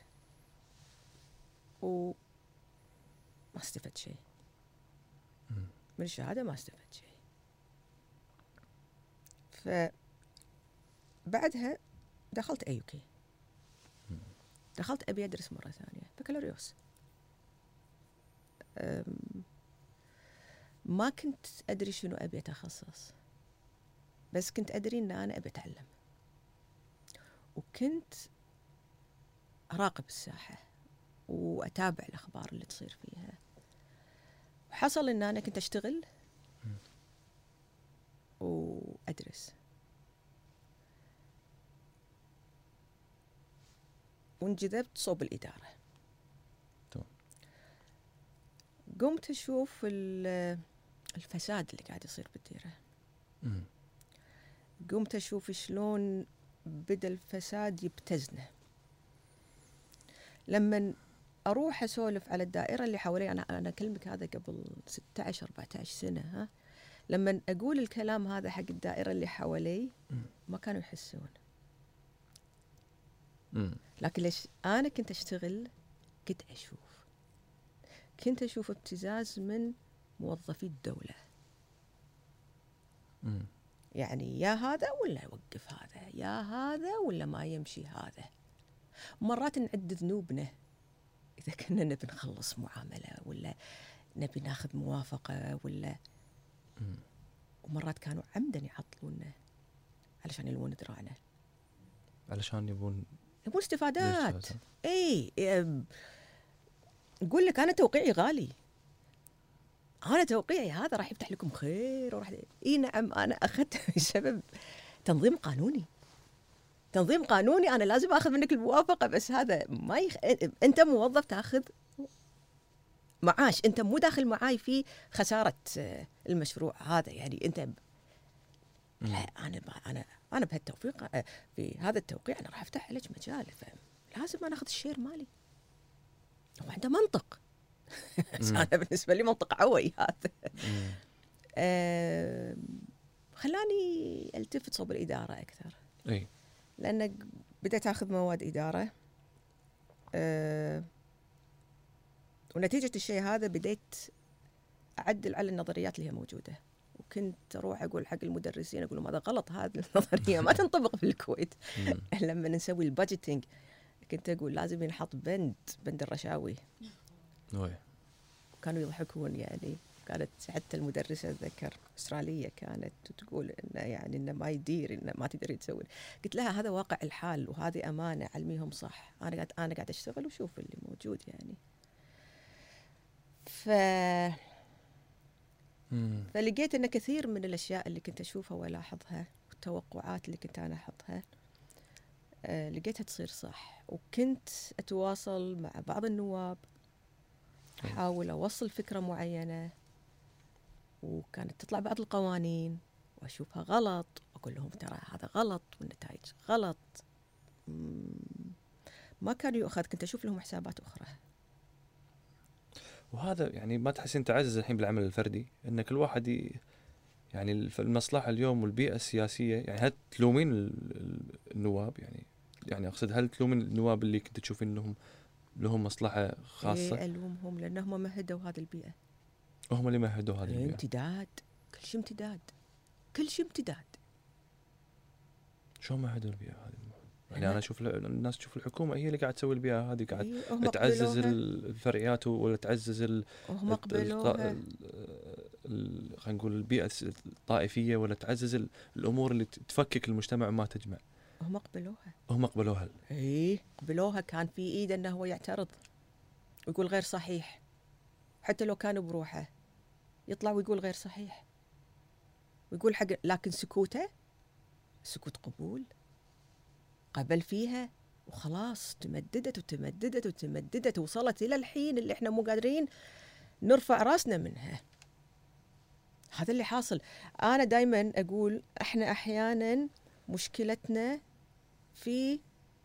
وما استفدت شيء من الشهادة، ما استفدت شيء. فبعدها دخلت أيوكي، دخلت أبي أدرس مرة ثانية بكالوريوس. ما كنت أدري شنو أبي أتخصص، بس كنت أدري أن أنا أبي أتعلم، وكنت أراقب الساحة وأتابع الأخبار اللي تصير فيها. وحصل أن أنا كنت أشتغل وأدرس، وانجذبت صوب الإدارة. طبعا. قمت أشوف الفساد اللي قاعد يصير بالديرة. مم. قمت أشوف شلون بدأ الفساد يبتزنه. لما أروح أسولف على الدائرة اللي حوالي، أنا أنا أكلمك هذا قبل ستة عشر أربعة عشر سنة، ها، لما أقول الكلام هذا حق الدائرة اللي حوالي ما كانوا يحسون. مم. لكن ليش أنا كنت أشتغل، كنت أشوف كنت أشوف ابتزاز من موظفي الدولة. مم. يعني يا هذا ولا يوقف هذا، يا هذا ولا ما يمشي هذا. مرات نعد ذنوبنا إذا كنا نبي نخلص معاملة ولا نبي ناخذ موافقة ولا مم. ومرات كانوا عمدا يعطلونا علشان يلوون ذراعنا، علشان يبون يبون استفادات. ليش؟ اي أم، يقول لك انا توقيعي غالي، انا توقيعي هذا راح يفتح لكم خير وراح اي نعم انا اخذت بسبب تنظيم قانوني. تنظيم قانوني انا لازم اخذ منك الموافقه، بس هذا ما يخ... انت موظف تاخذ معاش، انت مو داخل معاي في خساره آه، المشروع هذا. يعني انت ب... لا انا ب... انا انا بهالتوفيق آه، في هذا التوقيع انا راح افتح لك مجال، فلازم انا اخذ الشير مالي. هو عنده منطق. بس انا بالنسبه لي منطق عوي هذا. آه... خلاني التفت صوب الاداره اكثر. اي لأن بدأت أخذ مواد إدارة، أه ونتيجة الشيء هذا بديت أعدل على النظريات اللي هي موجودة. وكنت أروح أقول حق المدرسين، أقول لهم هذا غلط، هذه النظرية ما تنطبق في الكويت. لما نسوي البادجيتنج كنت أقول لازم ينحط بند بند الرشاوي. وي. كانوا يضحكون يعني. كانت حتى المدرسة أتذكر أسترالية كانت تقول إنه يعني إنه ما يدير، إنه ما تقدري تسوي. قلت لها هذا واقع الحال وهذه أمانة، علميهم صح. أنا قاعد أنا قاعد أشتغل وشوف اللي موجود يعني. ف مم. فلقيت إن كثير من الأشياء اللي كنت أشوفها وألاحظها والتوقعات اللي كنت أنا أحطها آه لقيتها تصير صح. وكنت أتواصل مع بعض النواب، أحاول أوصل فكرة معينة، وكانت تطلع بعض القوانين وأشوفها غلط، وأقول لهم ترى هذا غلط والنتائج غلط. ما كانوا يؤخذ، كنت أشوف لهم حسابات أخرى. وهذا يعني ما تحسين تعزز الحين بالعمل الفردي ان كل واحد ي... يعني الف- المصلحه اليوم والبيئه السياسيه، يعني هل تلومين ال- ال- النواب؟ يعني يعني اقصد هل تلومين النواب اللي كنت تشوفين انهم لهم مصلحه خاصه؟ إيه ألومهم لأنهم مهدوا هذه البيئة. هم اللي مهدوا هذه البيئه. امتداد، كل شيء امتداد، كل شيء امتداد. شو مهدوا البيئه هذه؟ يعني انا اشوف ال- الناس تشوف الحكومه هي اللي قاعد تسوي البيئه هذه، قاعد إيه هم تعزز قبلوها. الفرعيات ولا تعزز ال وهم قبلوها. خلينا نقول البيئه الطائفيه، ولا تعزز ال- الامور اللي ت- تفكك المجتمع وما تجمع. هم قبلوها. هم قبلوها. ايه قبلوها. كان في ايده انه هو يعترض ويقول غير صحيح، حتى لو كان بروحه يطلع ويقول غير صحيح ويقول حق. لكن سكوته سكوت قبول، قبل فيها وخلاص. تمددت وتمددت وتمددت وصلت الى الحين اللي احنا مو قادرين نرفع راسنا منها. هذا اللي حاصل. انا دائما اقول احنا احيانا مشكلتنا في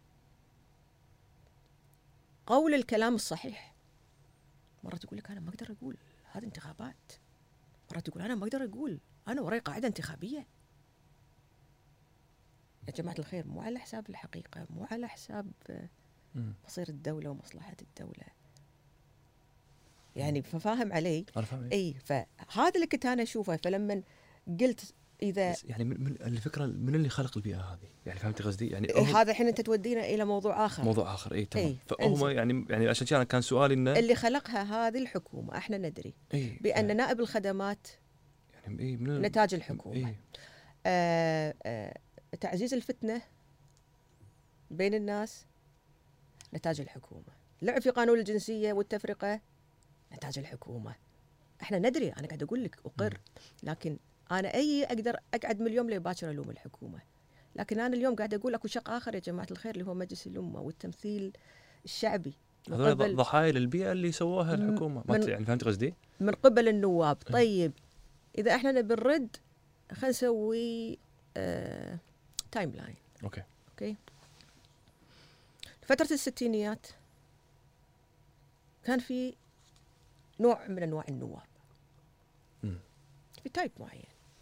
قول الكلام الصحيح. مرات تقول لك انا ما اقدر اقول هذه انتخابات، مرات تقول انا ما اقدر اقول انا وراي قاعده انتخابيه. يا جماعه الخير، مو على حساب الحقيقه، مو على حساب مصير الدوله ومصلحه الدوله. يعني ففاهم علي؟ انا فاهم. اي فهذا اللي كنت انا اشوفه. فلما قلت اذا يعني من, من الفكره من اللي خلق البيئه هذه، يعني فهمتي قصدي؟ يعني إيه هذا الحين انت تودينا الى موضوع اخر. موضوع اخر. اي تمام. إيه فهم يعني يعني عشان كذا كان سؤالي انه اللي خلقها هذه الحكومه احنا ندري إيه بان نائب الخدمات يعني إيه من نتاج الحكومه. إيه آه آه تعزيز الفتنه بين الناس نتاج الحكومه. لعب في قانون الجنسيه والتفرقه نتاج الحكومه. احنا ندري. انا قاعد اقول لك اقر، لكن انا اي اقدر اقعد من اليوم لباكر الوم الحكومه. لكن انا اليوم قاعد اقول اكو شق اخر يا جماعه الخير اللي هو مجلس الامه والتمثيل الشعبي. هذول ضحايا للبيئه اللي سووها الحكومه. ما يعني فهمت قصدي؟ من قبل النواب. طيب اذا احنا نبي نرد خلينا نسوي آه تايم لاين. اوكي اوكي. فتره الستينيات كان في نوع من انواع النواب م. في تايب معين.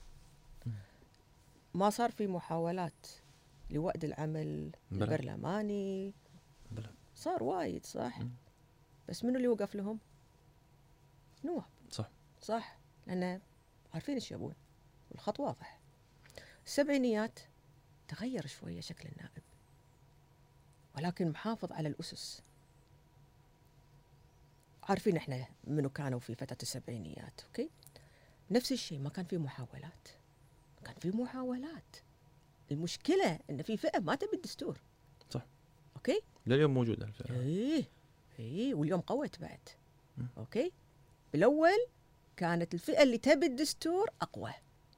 ما صار في محاولات لوأد العمل بلى. البرلماني. بلى. صار وايد صح. م. بس منو اللي وقف لهم؟ نواب. صح. صح، لأن عارفين ايش يبون والخط واضح. السبعينيات تغير شوية شكل النائب، ولكن محافظ على الأسس. عارفين احنا منو كانوا في فترة السبعينيات، اوكي؟ نفس الشيء، ما كان في محاولات، كان في محاولات. المشكلة ان في فئة ما تبي الدستور. صح. اوكي؟ لليوم موجودة الفئة. ايه ايه، واليوم قوت بعد. م. اوكي؟ بالاول كانت الفئة اللي تبي الدستور اقوى.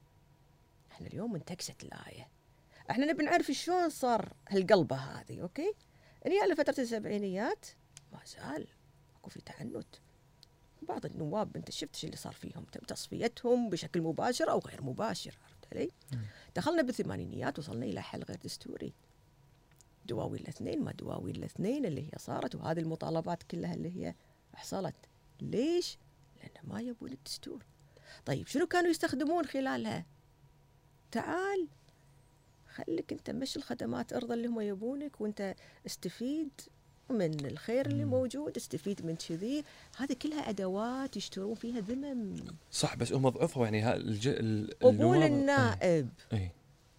احنا اليوم انتكست الآية. احنا نبي نعرف شلون صار هالقلبة هذه، اوكي؟ نيا لفترة السبعينيات ما زال اكو في تعنت. بعض النواب انت شفت شو اللي صار فيهم، تم تصفيتهم بشكل مباشر او غير مباشر، عرفت علي؟ دخلنا بالثمانينيات وصلنا الى حل غير دستوري. دواوين الاثنين ما دواوين الاثنين اللي هي صارت، وهذه المطالبات كلها اللي هي حصلت. ليش؟ لان ما يبون الدستور. طيب شنو كانوا يستخدمون خلالها؟ تعال خليك انت مش الخدمات، ارضى اللي هم يبونك، وانت استفيد من الخير اللي موجود، استفيد من كذي. هذه كلها ادوات يشترون فيها ذمم. صح، بس هم ضعفوا يعني ها الج... ال... قبول النائب اي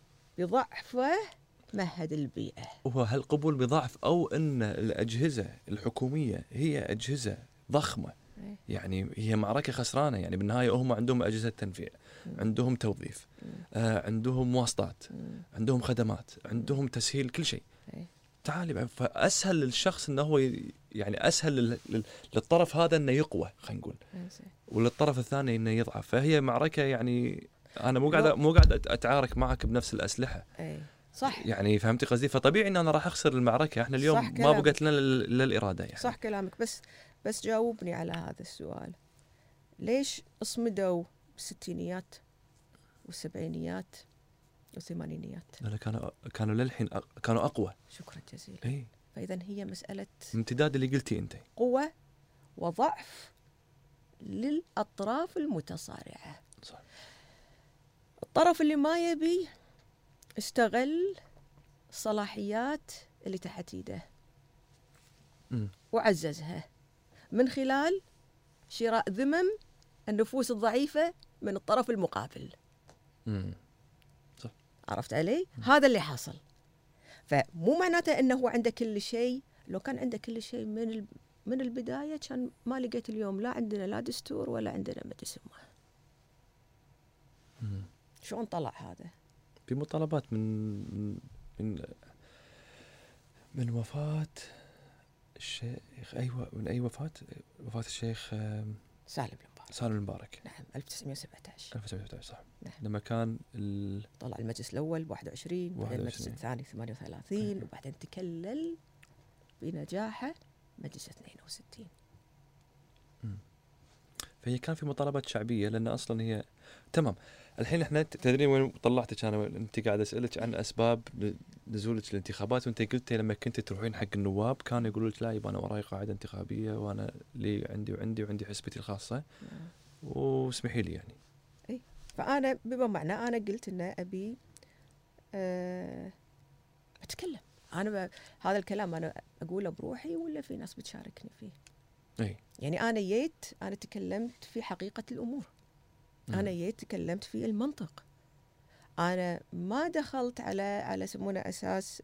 بضعفه مهد البيئه. وهو هل قبول بضعف او ان الاجهزه الحكوميه هي اجهزه ضخمه، أي. يعني هي معركه خسرانه. يعني بالنهايه هم عندهم اجهزه تنفيذ، عندهم توظيف، آه عندهم مواصلات، عندهم خدمات، عندهم تسهيل كل شيء. أي. تعال، فاسهل للشخص انه هو ي... يعني اسهل لل... لل... للطرف هذا انه يقوى، خلينا نقول، وللطرف الثاني انه يضعف. فهي معركه، يعني انا مو قاعد مو قاعد اتعارك معك بنفس الاسلحه. أي. صح، يعني فهمتي قصدي؟ فطبيعي ان انا راح اخسر المعركه. احنا اليوم ما بقت لنا الا الاراده. يعني صح كلامك، بس بس جاوبني على هذا السؤال. ليش اصمدوا بالستينيات والسبعينيات والثمانينيات؟ لأن كانوا كانوا للحين أ... كانوا اقوى. شكرا جزيلا. اي، فاذا هي مساله امتداد اللي قلتي انت، قوه وضعف للاطراف المتصارعه. صح. الطرف اللي ما يبي استغل الصلاحيات اللي تحت ايده م. وعززها من خلال شراء ذمم النفوس الضعيفة من الطرف المقابل. م. صح. عرفت علي؟ م. هذا اللي حصل. فمو معناته أنه هو عنده كل شيء. لو كان عنده كل شيء من من البداية كان ما لقيت اليوم لا عندنا لا دستور ولا عندنا ما تسمى. شلون طلع هذا؟ في مطالبات من من من وفاة الشيخ، أيوة، من أي وفاة؟ وفاة الشيخ سالم المبارك. سالم المبارك. نعم، ألف وتسعمئة وسبعة عشر. ألف وتسعمئة وسبعة عشر، صح. نعم. لما كان ال... طلع المجلس الأول واحد وعشرين، وبعدين المجلس الثاني ثمانية وثلاثين، أيوة. وبعدين تكلل بنجاحه مجلس اثنين وستين. م. فهي كان في مطالبات شعبية، لأن أصلا هي تمام. الحين احنا تدري وين طلعتك انا؟ انت قاعد اسالك عن اسباب نزولك الانتخابات، وانت قلتي لما كنت تروحين حق النواب كانوا يقولوا لك لا يبا انا وراي قاعده انتخابيه وانا لي عندي وعندي وعندي حسبتي الخاصه واسمحي لي يعني. اي، فانا بما معنى انا قلت ان ابي أه اتكلم. انا ب... هذا الكلام انا اقوله بروحي ولا في ناس بتشاركني فيه؟ اي، يعني انا جيت انا تكلمت في حقيقه الامور. أنا جيت تكلمت في المنطق. أنا ما دخلت على على يسمونه أساس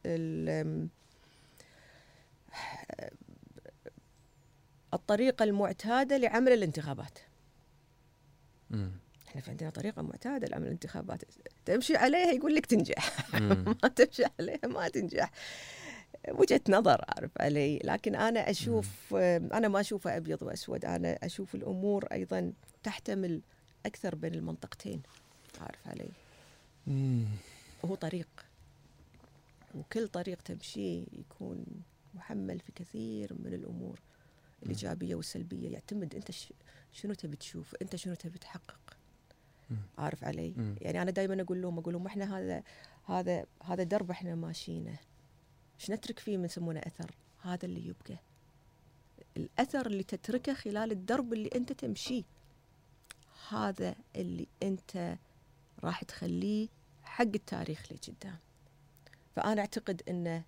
الطريقة المعتادة لعمل الانتخابات. مم. إحنا في عندنا طريقة معتادة لعمل الانتخابات، تمشي عليها يقول لك تنجح، ما تمشي عليها ما تنجح. وجهة نظر، أعرف علي، لكن أنا أشوف مم. أنا ما أشوفها أبيض وأسود. أنا أشوف الأمور أيضا تحتمل أكثر بين المنطقتين، عارف علي. مم. وهو طريق، وكل طريق تمشيه يكون محمل في كثير من الأمور الإيجابية والسلبية. يعتمد أنت شنو تبي تشوف، أنت شنو تبي تحقق، عارف علي. مم. يعني أنا دائما أقول لهم أقول لهم إحنا هذا هذا هذا درب إحنا ماشيينه، إيش نترك فيه من يسمونه أثر. هذا اللي يبقى الأثر اللي تتركه خلال الدرب اللي أنت تمشيه، هذا اللي أنت راح تخليه حق التاريخ اللي قدام. فأنا أعتقد أن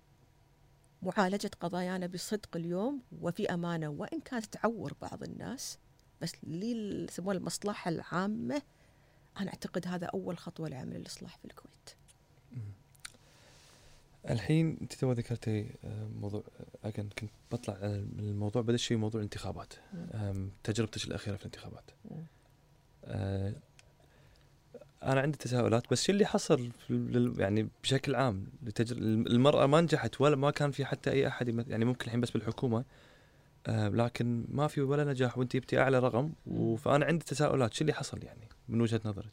معالجة قضايانا بصدق اليوم وفي أمانة، وإن كانت تعور بعض الناس، بس اللي يسموها المصلحة العامة. أنا أعتقد هذا أول خطوة لعمل الإصلاح في الكويت. الحين انت تو ذكرتي موضوع أكن كنت بطلع من الموضوع بدأ شيء موضوع الانتخابات، تجربتك الأخيرة في الانتخابات. أه أنا عندي تساؤلات، بس شو اللي حصل يعني بشكل عام لتجر... المرأة ما نجحت ولا ما كان في حتى أي أحد يمثل، يعني ممكن الحين بس بالحكومة، أه لكن ما في ولا نجاح وانت جبتي أعلى رقم. فأنا عندي تساؤلات شو اللي حصل يعني من وجهة نظرك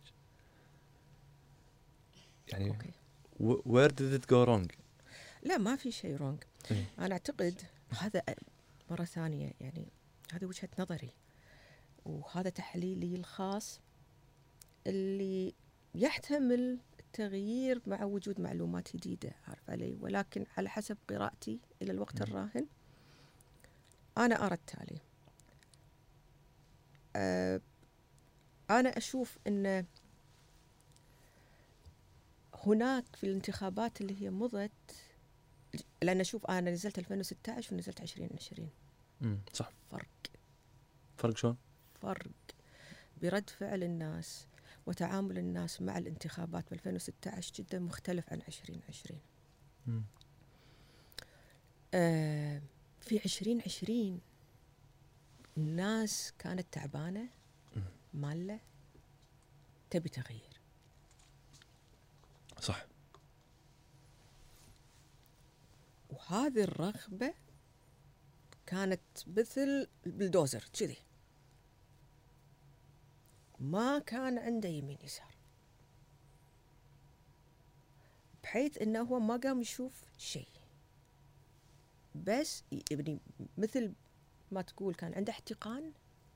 يعني أوكي. where did it go wrong؟ لا ما في شيء رونج. إيه؟ أنا أعتقد هذا مرة ثانية يعني هذا وجهة نظري وهذا تحليلي الخاص اللي يحتمل التغيير مع وجود معلومات جديدة، عارف علي، ولكن على حسب قراءتي إلى الوقت الراهن أنا أرى التالي. أه أنا أشوف أن هناك في الانتخابات اللي هي مضت، لأن أشوف أنا نزلت ألفين وستة عشر ونزلت عشرين عشرين. امم صح. فرق فرق شلون؟ فرق برد فعل الناس وتعامل الناس مع الانتخابات ب ألفين وستة عشر جدا مختلف عن عشرين عشرين. امم آه في عشرين عشرين الناس كانت تعبانة مالة تبي تغيير. صح. وهذه الرغبة كانت مثل البلدوزر كذي، ما كان عنده يمين يسار، بحيث انه هو ما قام يشوف شيء، بس يعني مثل ما تقول كان عنده احتقان.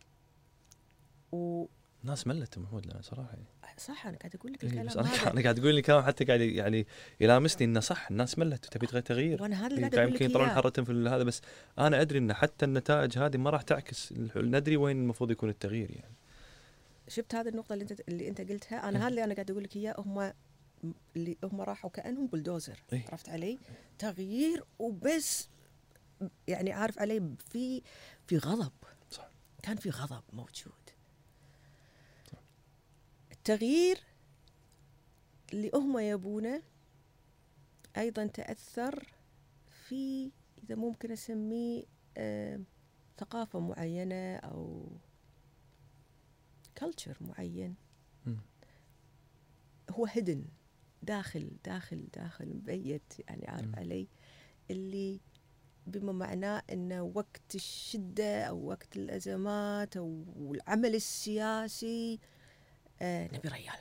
و ناس ملت محمود لنا صراحه يعني. صح انا قاعد اقول لك إيه الكلام بس انا هذا. انا قاعد اقول لك كلام حتى قاعد يعني يلامسني انه صح الناس ملت وتبي تغير تغيير. وانا هذا اللي إيه قاعد اقول لك يمكن يطلعون اياه. حرتهم في هذا، بس انا ادري ان حتى النتائج هذه ما راح تعكس، ندري وين المفروض يكون التغيير يعني. شفت هذه النقطه اللي انت اللي انت قلتها، انا هذا اللي انا قاعد اقول لك اياه. هم اللي هم راحوا كانهم بلدوزر. إيه؟ عرفت علي؟ تغيير وبس، يعني عارف علي في في غضب. صح. كان في غضب موجود. صح. التغيير اللي هم يبونه ايضا تاثر في، اذا ممكن اسميه آه ثقافه معينه او كلتشر معين. م. هو هدن داخل داخل داخل مبيت، يعني عارف م. علي، اللي بما معناه انه وقت الشده او وقت الازمات او العمل السياسي آه نبي ريال،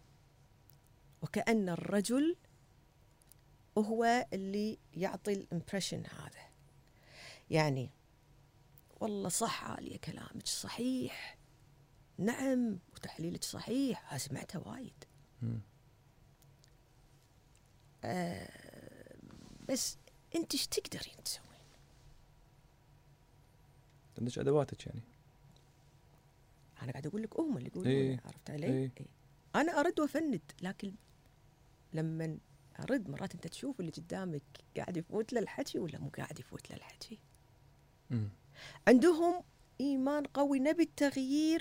وكأن الرجل وهو اللي يعطي الامبريشن هذا. يعني والله صح عالية كلامك صحيح، نعم، وتحليلك صحيح، سمعتها وايد. آه بس انت ايش تقدرين تسوين؟ عندك ادواتك يعني. انا قاعد اقول لك هم اللي يقولون. إيه. عرفت علي؟ إيه. إيه. انا ارد وافند، لكن لما ارد مرات انت تشوف اللي قدامك قاعد يفوت له الحكي ولا مو قاعد يفوت له الحكي. م. عندهم ايمان قوي نبي التغيير،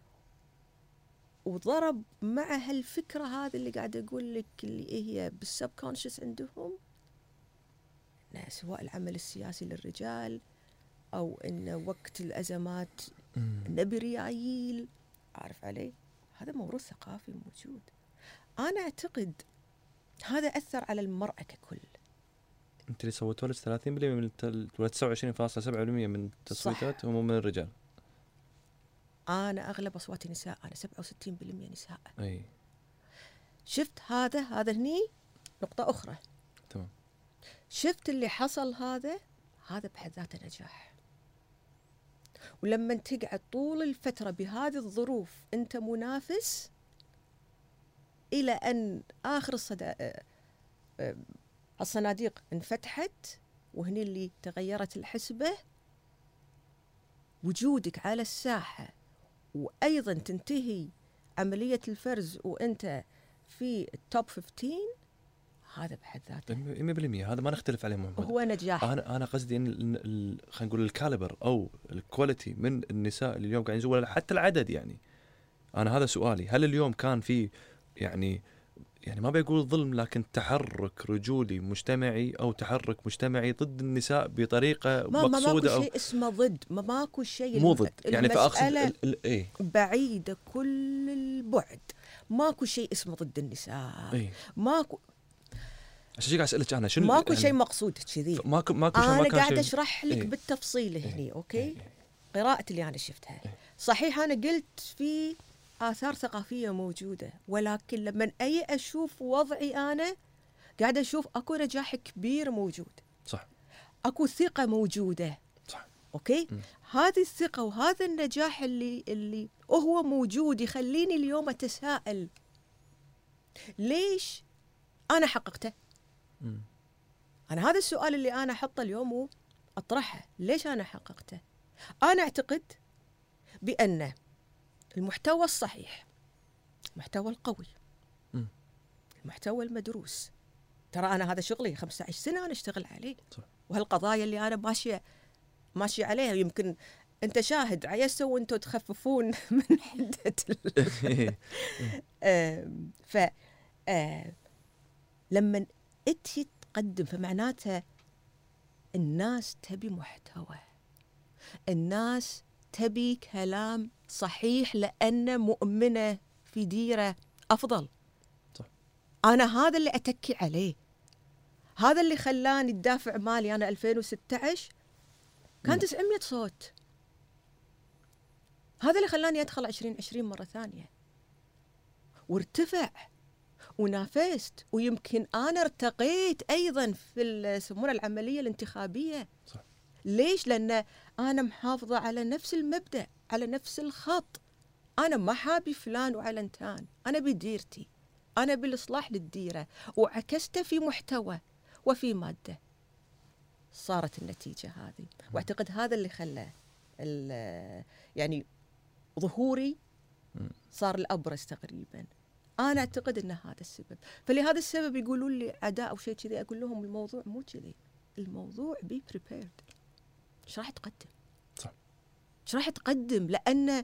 وضرب مع هالفكره هذه اللي قاعد اقول لك اللي هي بالسب كونشس عندهم، سواء العمل السياسي للرجال او ان وقت الازمات نبي ريايل. عارف علي؟ هذا موروث ثقافي موجود. انا اعتقد هذا اثر على المراه ككل. انت اللي سويتوا لك ثلاثين بالمئة من التل... ولا تسعة وعشرين فاصلة سبعة بالمئة من التصويتات هم من الرجال. انا اغلب اصواتي نساء، انا سبعة وستين بالمئة نساء. اي شفت هذا هذا هني نقطه اخرى. تمام. شفت اللي حصل هذا هذا بحد ذاته نجاح. ولما تقعد طول الفتره بهذه الظروف انت منافس الى ان اخر الصدا... الصناديق انفتحت، وهني اللي تغيرت الحسبه، وجودك على الساحه وايضا تنتهي عمليه الفرز وانت في التوب خمسة عشر، هذا بحد ذاته مية بالمية هذا ما نختلف عليه محمد. هو نجاح. انا انا قصدي ان ال- ال- خلينا نقول الكاليبر او الكواليتي من النساء اللي اليوم قاعدين ينزلون، ولا حتى العدد. يعني انا هذا سؤالي، هل اليوم كان في يعني يعني ما بيقول ظلم، لكن تحرك رجولي مجتمعي او تحرك مجتمعي ضد النساء بطريقه ما ما مقصوده ماكو او شيء اسمه ضد، ما ماكو شيء مو الم- ضد يعني؟ فاقصد المسألة ال- ال- ايه بعيدة كل البعد، ماكو شيء اسمه ضد النساء. ايه ماكو عشان قاعد اسالك انا شنو ماكو يعني شيء مقصود كذي. ماكو ماكو شيء ما انا كان قاعده شيء. اشرح لك إيه. بالتفصيل هني. إيه. اوكي إيه. قراءتي اللي انا شفتها إيه. صحيح، انا قلت في آثار ثقافية موجودة، ولكن لما أي أشوف وضعي أنا قاعدة أشوف أكو نجاح كبير موجود، صح، أكو ثقة موجودة، صح، أوكي. م. هذه الثقة وهذا النجاح اللي اللي هو موجود يخليني اليوم أتساءل ليش أنا حققته. م. أنا هذا السؤال اللي أنا أحطه اليوم وأطرحه، ليش أنا حققته؟ أنا أعتقد بأن المحتوى الصحيح، المحتوى القوي، م. المحتوى المدروس، ترى أنا هذا شغلي خمسة عشر سنة أنا أشتغل عليه، صح. وهالقضايا اللي أنا ماشية ماشية عليها، يمكن أنت شاهد عيسوا وأنتوا تخففون من حدة ال... آم، ف آم، لما أنت تقدم فمعناتها الناس تبي محتوى، الناس تبي كلام صحيح، لأن مؤمنة في ديرة أفضل. صح. أنا هذا اللي أتكي عليه، هذا اللي خلاني الدافع مالي أنا ألفين وستة عشر كان تسعمية صوت، هذا اللي خلاني أدخل عشرين عشرين مرة ثانية وارتفع ونافست، ويمكن أنا ارتقيت أيضا في يسمونها العملية الانتخابية. صح. ليش؟ لأن أنا محافظة على نفس المبدأ، على نفس الخط، أنا ما حابي فلان وعلنتان، أنا بديرتي، أنا بالإصلاح للديرة، وعكسته في محتوى وفي مادة، صارت النتيجة هذه. واعتقد هذا اللي خلى يعني ظهوري صار الأبرز تقريبا. أنا أعتقد أن هذا السبب، فلهذا السبب يقولون لي عداء أو شيء كذي، أقول لهم الموضوع مو كذي، الموضوع بي بريبيرد. إيش راح تقدم؟ صح. إيش راح تقدم؟ لأن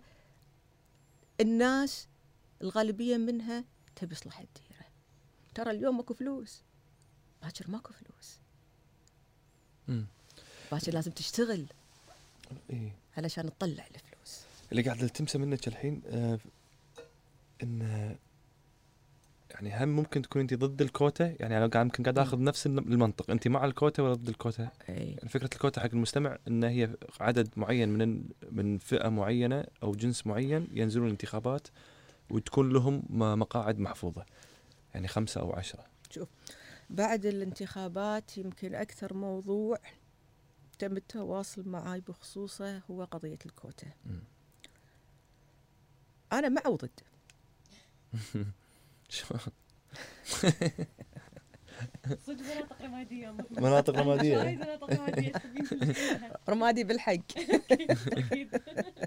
الناس الغالبية منها تبي إصلاح الديرة. ترى اليوم ماكو فلوس، باكر ماكو فلوس، امم باكر لازم تشتغل إيه. علشان تطلع الفلوس. اللي قاعد التمسه منك الحين آه ان يعني هم ممكن تكون انت ضد الكوتا، يعني انا قاعد يمكن قاعد اخذ نفس المنطق، انت مع الكوتا ولا ضد الكوتا؟ أي. يعني فكره الكوتا حق المستمع ان هي عدد معين من من فئه معينه او جنس معين ينزلون الانتخابات وتكون لهم مقاعد محفوظه، يعني خمسه او عشرة. شوف، بعد الانتخابات يمكن اكثر موضوع تم التواصل معي بخصوصه هو قضيه الكوتا. م. انا مع وضد. صدق مناطق رمادية، مناطق رمادية. وايد مناطق رمادية تبين فيها. رمادي بالحق. أكيد.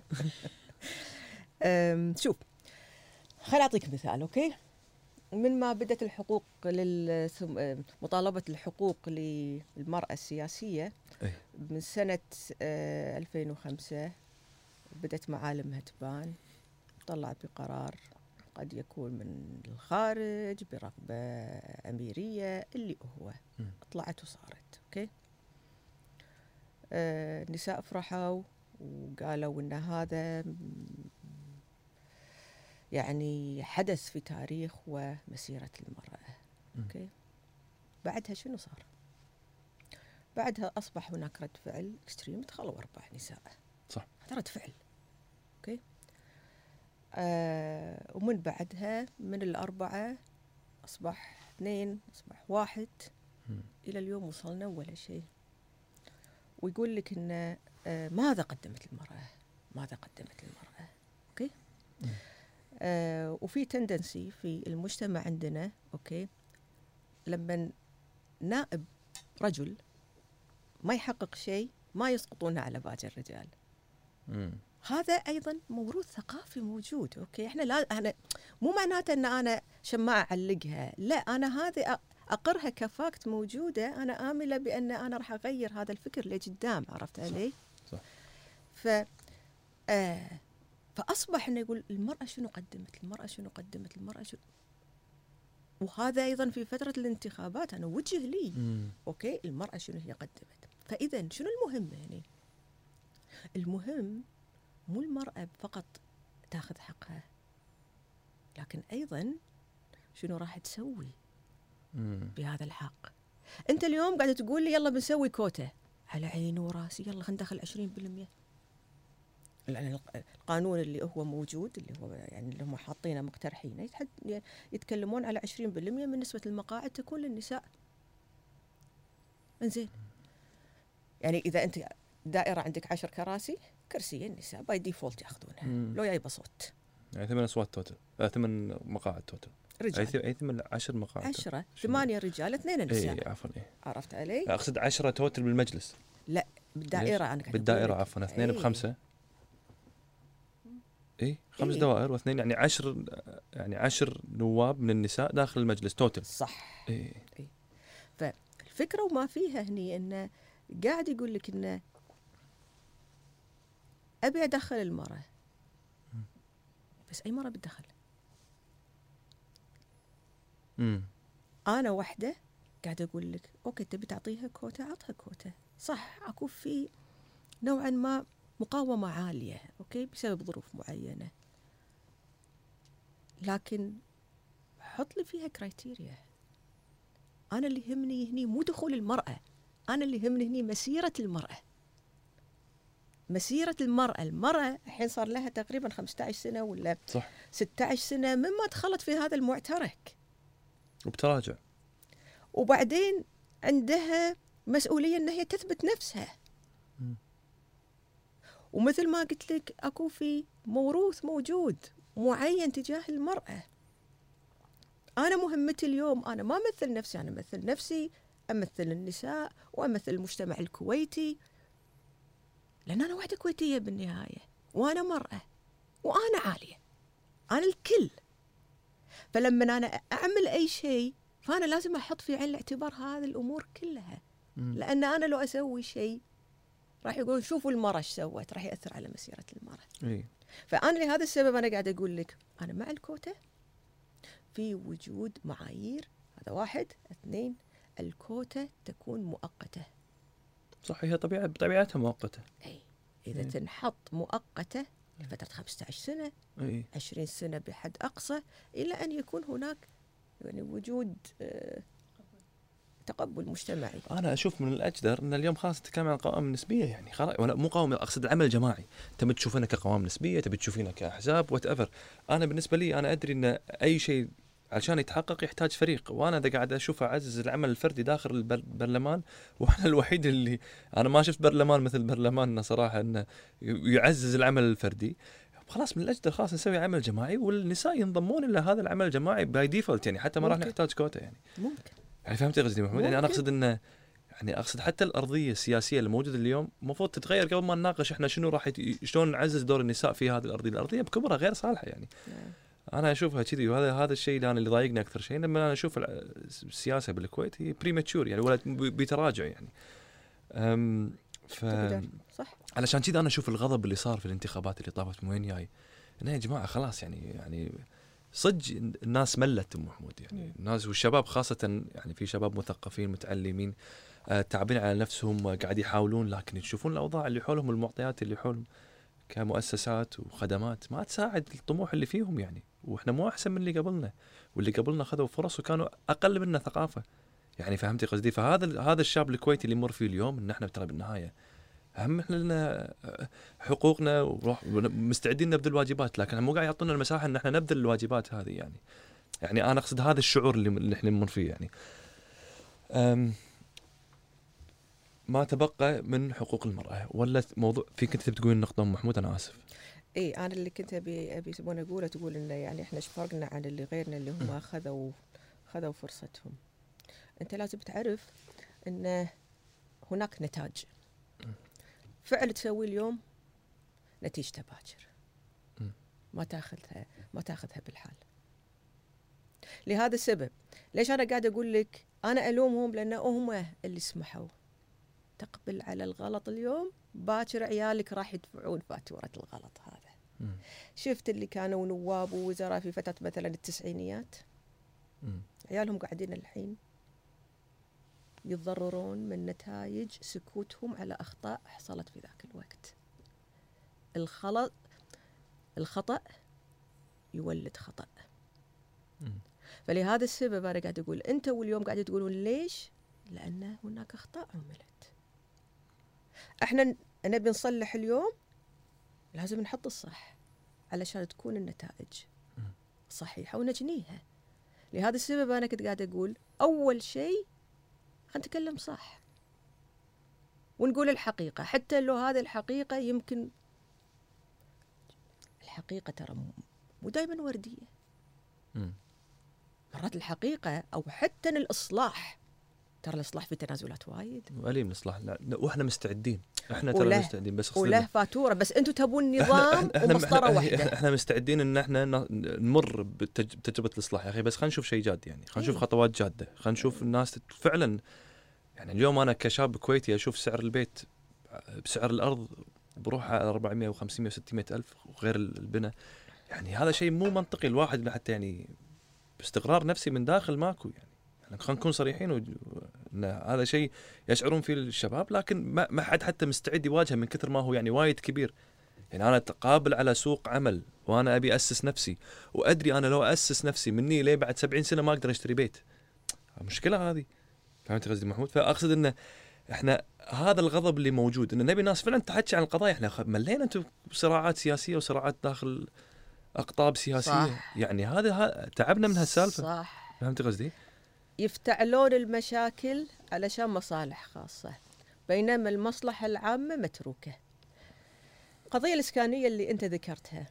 أم، شوف، خل أعطيك مثال. أوكي، من ما بدأت الحقوق لل مطالبة الحقوق للمرأة السياسية إيه. من سنة آه، ألفين وخمسة بدأت معالمها تبان، طلعت بقرار قد يكون من الخارج برغبة أميرية اللي هو م. طلعت وصارت. أوكي، آه، النساء فرحوا وقالوا إن هذا يعني حدث في تاريخ ومسيرة المرأة. م. أوكي، بعدها شنو صار؟ بعدها أصبح هناك رد فعل اكستريم، دخلوا أربع نساء. صح. هذا رد فعل. أوكي، آه، ومن بعدها من الأربعة أصبح اثنين، أصبح واحد، م. إلى اليوم وصلنا ولا شيء. ويقول لك إن آه، ماذا قدمت المرأة؟ ماذا قدمت المرأة؟ أوكي. م. آه، وفي تندنسي في المجتمع عندنا، أوكي، لما نائب رجل ما يحقق شيء ما يسقطونه على باقي الرجال. م. هذا أيضا موروث ثقافي موجود. أوكي، إحنا لا، أنا مو معناته أن أنا شماعة أعلقها، لا، أنا هذه اقرها كفاكت موجوده، انا امله بان انا راح اغير هذا الفكر لقدام. عرفت علي؟ صح. ف آه فاصبح انه يقول المراه شنو قدمت، المراه شنو قدمت، المراه شنو. وهذا ايضا في فتره الانتخابات انا وجه لي مم. اوكي المراه شنو هي قدمت. فاذا شنو المهم يعني؟ المهم مو المراه فقط تاخذ حقها، لكن ايضا شنو راح تسوي مم. بهذا الحق. انت اليوم قاعده تقول لي يلا بنسوي كوتا، على عيني وراسي، يلا خلينا ندخل عشرين بالمئة. يعني القانون اللي هو موجود اللي هو يعني اللي هم حاطينه مقترحينه يتحد يتكلمون على عشرين بالمئة من نسبة المقاعد تكون للنساء. انزين، يعني إذا أنت دائرة عندك عشر كراسي، كرسيين النساء باي ديفولت ياخذونها مم. لو جايبه صوت. يعني ثمان اصوات توتل، آه ثمان مقاعد توتل. اي رجال ث- اي ثمان عشر مقاعد. عشرة، ثمانية رجال اثنين نساء. اي عفوا اي. عرفت علي؟ اقصد عشرة توتل بالمجلس. لا بالدائرة أنا قاعدة بالدائرة أقول لك. عفوا اثنين إيه. بخمسة. اي خمس إيه. دوائر واثنين يعني عشر، يعني عشر نواب من النساء داخل المجلس توتل. صح. اي. فالفكرة وما فيها هني إنه قاعد يقول لك إنه أبي أدخل المرأة، بس أي مرأة بتدخل؟ امم أنا وحدة قاعدة أقول لك أوكي تبي تعطيها كوتا عطها كوتا. صح أكون في نوعا ما مقاومة عالية أوكي بسبب ظروف معينة، لكن حط لي فيها كرايتيريا. أنا اللي يهمني هني مو دخول المرأة، أنا اللي يهمني هني مسيرة المرأة. مسيرة المرأة، المرأة الحين صار لها تقريبا خمسة عشر سنة ولا صح. ستة عشر سنة مما دخلت في هذا المعترك، وبتراجع. وبعدين عندها مسؤولية أن هي تثبت نفسها. مم. ومثل ما قلت لك أكو في موروث موجود معين تجاه المرأة. أنا مهمتي اليوم أنا ما أمثل نفسي، أنا أمثل نفسي، أمثل النساء وأمثل المجتمع الكويتي، لأن أنا واحدة كويتية بالنهاية، وأنا مرأة، وأنا عالية، أنا الكل. فلما أنا أعمل أي شيء فأنا لازم أحط في عين الاعتبار هذه الأمور كلها. مم. لأن أنا لو أسوي شيء راح يقول شوفوا المرأة ايش سوت، راح يأثر على مسيرة المرأة. اي. فأنا لهذا السبب أنا قاعدة أقول لك أنا مع الكوتا في وجود معايير. هذا واحد. اثنين، الكوتا تكون مؤقتة. صح، هي طبيعة بطبيعتها مؤقتة. أي إذا إيه. تنحط مؤقتة لفترة خمسة عشر سنة، اي. عشرين سنة بحد أقصى، إلى أن يكون هناك يعني وجود آه، تقبل مجتمعي. انا اشوف من الاجدر ان اليوم خلاص نتكلم عن قوائم نسبيه، يعني خلاص، ولا مو قوائم، اقصد العمل الجماعي. تبي تشوفينه كقوائم نسبيه، تبي تشوفينه كاحزاب، وات ايفر. انا بالنسبه لي انا ادري ان اي شيء عشان يتحقق يحتاج فريق، وانا اذا قاعد اشوف اعزز العمل الفردي داخل البرلمان، وانا الوحيد اللي انا ما شفت برلمان مثل برلماننا صراحه انه يعزز العمل الفردي. خلاص من الاجدر خلاص نسوي عمل جماعي، والنساء ينضمون الى هذا العمل الجماعي باي ديفولت، يعني حتى ما راح ممكن. نحتاج كوتا يعني. ممكن. يعني فهمتي قصدي محمود؟ يعني انا ممكن. اقصد انه يعني اقصد حتى الارضيه السياسيه الموجوده اليوم المفروض تتغير قبل ما نناقش احنا شنو راح يت... شلون نعزز دور النساء في هذه الارضيه، الارضيه بكبرها غير صالحه يعني. نعم. انا اشوفها كذي، وهذا هذا الشيء اللي انا اللي ضايقني اكثر شيء، لما انا اشوف السياسه بالكويت هي بريماتشور يعني، ولا بتراجع يعني. أم ف تقدر. صح. علشان كذا انا اشوف الغضب اللي صار في الانتخابات اللي طافت من وين جاي، انه يا جماعه خلاص يعني يعني صدق الناس ملت ام محمود يعني. الناس والشباب خاصه يعني، في شباب مثقفين متعلمين آه تعبين على نفسهم، قاعد يحاولون، لكن يشوفون الاوضاع اللي حولهم والمعطيات اللي حولهم كمؤسسات وخدمات ما تساعد الطموح اللي فيهم يعني. واحنا مو احسن من اللي قبلنا، واللي قبلنا خذوا فرص وكانوا اقل منا ثقافه يعني. فهمتي قصدي؟ فهذا هذا الشاب الكويتي اللي يمر فيه اليوم، ان احنا ترى بالنهايه اهم احنا لنا حقوقنا وروح مستعدين نبذل الواجبات، لكن مو قاعد يعطونا المساحه ان احنا نبذل الواجبات هذه يعني. يعني انا اقصد هذا الشعور اللي, اللي احنا نمر فيه يعني. أم ما تبقى من حقوق المراه ولا موضوع في كنت تقولين نقطه ام محمود؟ انا اسف. اي انا اللي كنت ابي ابي يسمونه اقوله، تقول انه يعني احنا ايش فرقنا عن اللي غيرنا اللي هم اخذوا خذوا فرصتهم. انت لازم تعرف ان هناك نتاج. فعل تسوي اليوم نتيجته باكر، ما تاخذها ما تاخذها بالحال. لهذا السبب ليش انا قاعده اقول لك أنا ألومهم لأن هم اللي سمحوا. تقبل على الغلط اليوم، باكر عيالك راح يدفعون فاتورة الغلط هذا. مم. شفت اللي كانوا نواب ووزراء في فترة مثلا التسعينيات، مم. عيالهم قاعدين الحين يتضررون من نتائج سكوتهم على أخطاء حصلت في ذاك الوقت. الخلط الخطأ يولد خطأ. مم. فلهذا السبب أنا قاعد أقول أنت واليوم قاعد تقولون ليش؟ لأن هناك أخطاء عملت. احنا نبي نصلح اليوم، لازم نحط الصح علشان تكون النتائج صحيحة ونجنيها. لهذا السبب أنا كنت قاعد أقول أول شيء خلينا نتكلم صح ونقول الحقيقة، حتى لو هذه الحقيقة يمكن الحقيقة ترى مو دائما وردية. مم. مرات الحقيقة أو حتى الإصلاح، ترى الإصلاح في تنازلات وايد وأليم الإصلاح، لا لا، وإحنا مستعدين، إحنا ترى وله مستعدين، بس أقصد وله فاتورة، بس أنتم تبون إحنا- نظام إحنا- ومسطرة إحنا- واحدة. احنا مستعدين ان احنا ن- نمر بتج- بتجربه الاصلاح يا اخي، بس خلينا نشوف شيء جاد يعني، خلينا نشوف إيه. خطوات جاده، خلينا نشوف الناس تت- فعلا يعني. اليوم انا كشاب كويتي اشوف سعر البيت بسعر الارض بروح على أربعمية وخمسمية وستمية الف وغير البناء، يعني هذا شيء مو منطقي. الواحد حتى يعني باستقرار نفسي من داخل ماكو يعني. يعني خلينا نكون صريحين و... ان هذا شيء يشعرون فيه الشباب، لكن ما ما حد حتى مستعد يواجهه من كثر ما هو يعني وايد كبير. يعني انا قابل على سوق عمل وانا ابي اسس نفسي، وادري انا لو اسس نفسي مني ليه بعد سبعين سنه ما اقدر اشتري بيت. المشكله هذه، فهمت قصدي محمود؟ فاقصد انه احنا هذا الغضب اللي موجود، ان نبي ناس فعلا تحكي عن القضايا. احنا خ- ملينا انتم صراعات سياسيه وصراعات داخل اقطاب سياسيه. صح. يعني هذا ها تعبنا من هالسالفه. صح. فهمت قصدي؟ يفتعلون المشاكل علشان مصالح خاصة، بينما المصلحة العامة متروكة. القضية الإسكانية اللي أنت ذكرتها،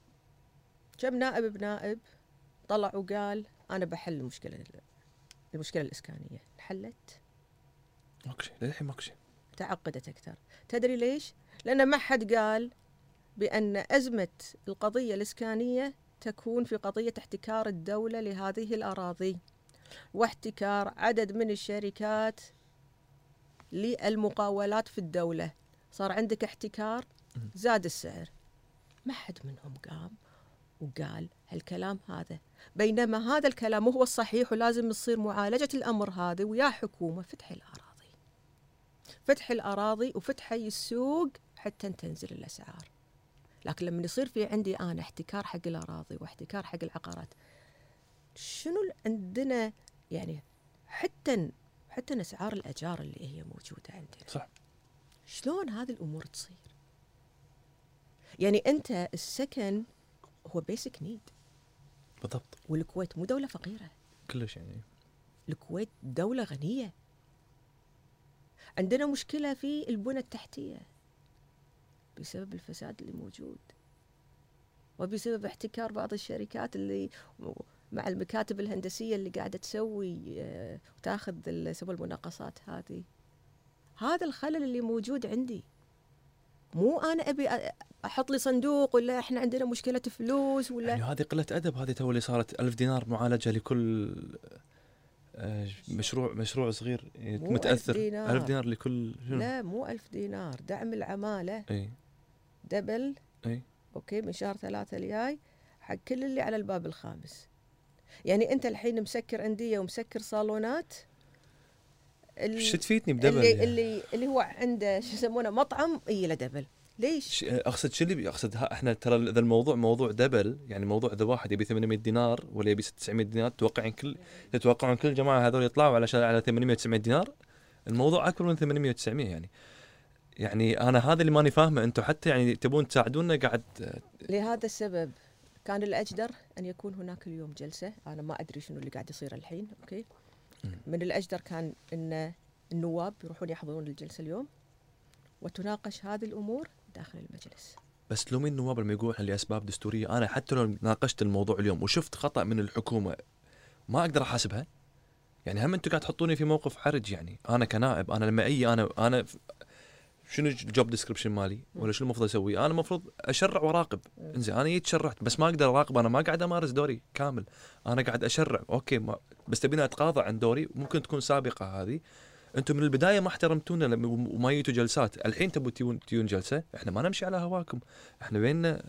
كم نائب بنائب طلع وقال أنا بحل المشكلة المشكلة الإسكانية، انحلت؟ ماكو شيء للحين، ماكو شيء. تعقدت أكثر. تدري ليش؟ لأن ما حد قال بأن أزمة القضية الإسكانية تكون في قضية احتكار الدولة لهذه الأراضي، واحتكار عدد من الشركات للمقاولات في الدولة. صار عندك احتكار، زاد السعر، ما حد منهم قام وقال هالكلام هذا. بينما هذا الكلام هو الصحيح، ولازم تصير معالجة الأمر هذا ويا حكومة فتح الأراضي، فتح الأراضي وفتح السوق حتى تنزل الأسعار. لكن لما يصير في عندي أنا احتكار حق الأراضي واحتكار حق العقارات، شنو عندنا يعني؟ حتى حتى أسعار الأجار اللي هي موجودة عندنا، صح. شلون هذه الأمور تصير؟ يعني أنت السكن هو بيسك نيد، بالضبط. والكويت مو دولة فقيرة، كلش يعني. الكويت دولة غنية. عندنا مشكلة في البنى التحتية بسبب الفساد اللي موجود، وبسبب احتكار بعض الشركات اللي مع المكاتب الهندسية اللي قاعدة تسوي آه، وتاخذ سبل المناقصات هذه. هذا الخلل اللي موجود عندي. مو أنا أبي أحط لي صندوق ولا إحنا عندنا مشكلة فلوس ولا يعني هذه قلة أدب. هذه تو اللي صارت ألف دينار معالجة لكل آه، مشروع مشروع صغير مو متأثر. ألف دينار. ألف دينار لكل شنو؟ لا مو ألف دينار، دعم العمالة اي دبل اي أوكي من شهر ثلاثة الجاي حق كل اللي على الباب الخامس. يعني أنت الحين مسكر أندية ومسكر صالونات، ايش تفيدني بدبل؟ اللي يعني. اللي اللي هو عنده شو يسمونه مطعم اي له دبل. ليش؟ ش- اقصد شو اللي بي- اقصد ها- احنا ترى اذا الموضوع موضوع دبل، يعني موضوع اذا واحد يبي ثمانمية دينار ولا يبي تسعمية دينار، تتوقعين كل تتوقعون كل الجماعه هذول يطلعوا علشان على ثمانمية وتسعمية دينار؟ الموضوع اكبر من ثمانمية وتسعمية يعني. يعني انا هذا اللي ماني فاهمه. انتم حتى يعني تبون تساعدونا قاعد. لهذا السبب كان الأجدر أن يكون هناك اليوم جلسة. أنا ما أدري شنو اللي قاعد يصير الحين. أوكي، من الأجدر كان أن النواب يروحون يحضرون الجلسة اليوم وتناقش هذه الأمور داخل المجلس. بس تلومين النواب لما يقولون لاسباب دستوريه. انا حتى لو ناقشت الموضوع اليوم وشفت خطا من الحكومه ما اقدر احاسبها. يعني هم انتم قاعد تحطوني في موقف حرج. يعني انا كنائب، انا لما اي انا انا شنو الجوب ديسكربشن مالي ولا شنو المفروض اسوي؟ انا المفروض اشرع وراقب. انزين انا جيت شرعت بس ما اقدر اراقب، انا ما قاعد امارس دوري كامل، انا قاعد اشرع. اوكي ما بس تبيني اتقاضى عن دوري، ممكن تكون سابقه هذه. انتم من البدايه ما احترمتونا لما- وما جيتوا جلسات، الحين تبون تيون تيون جلسه، احنا ما نمشي على هواكم، احنا بيننا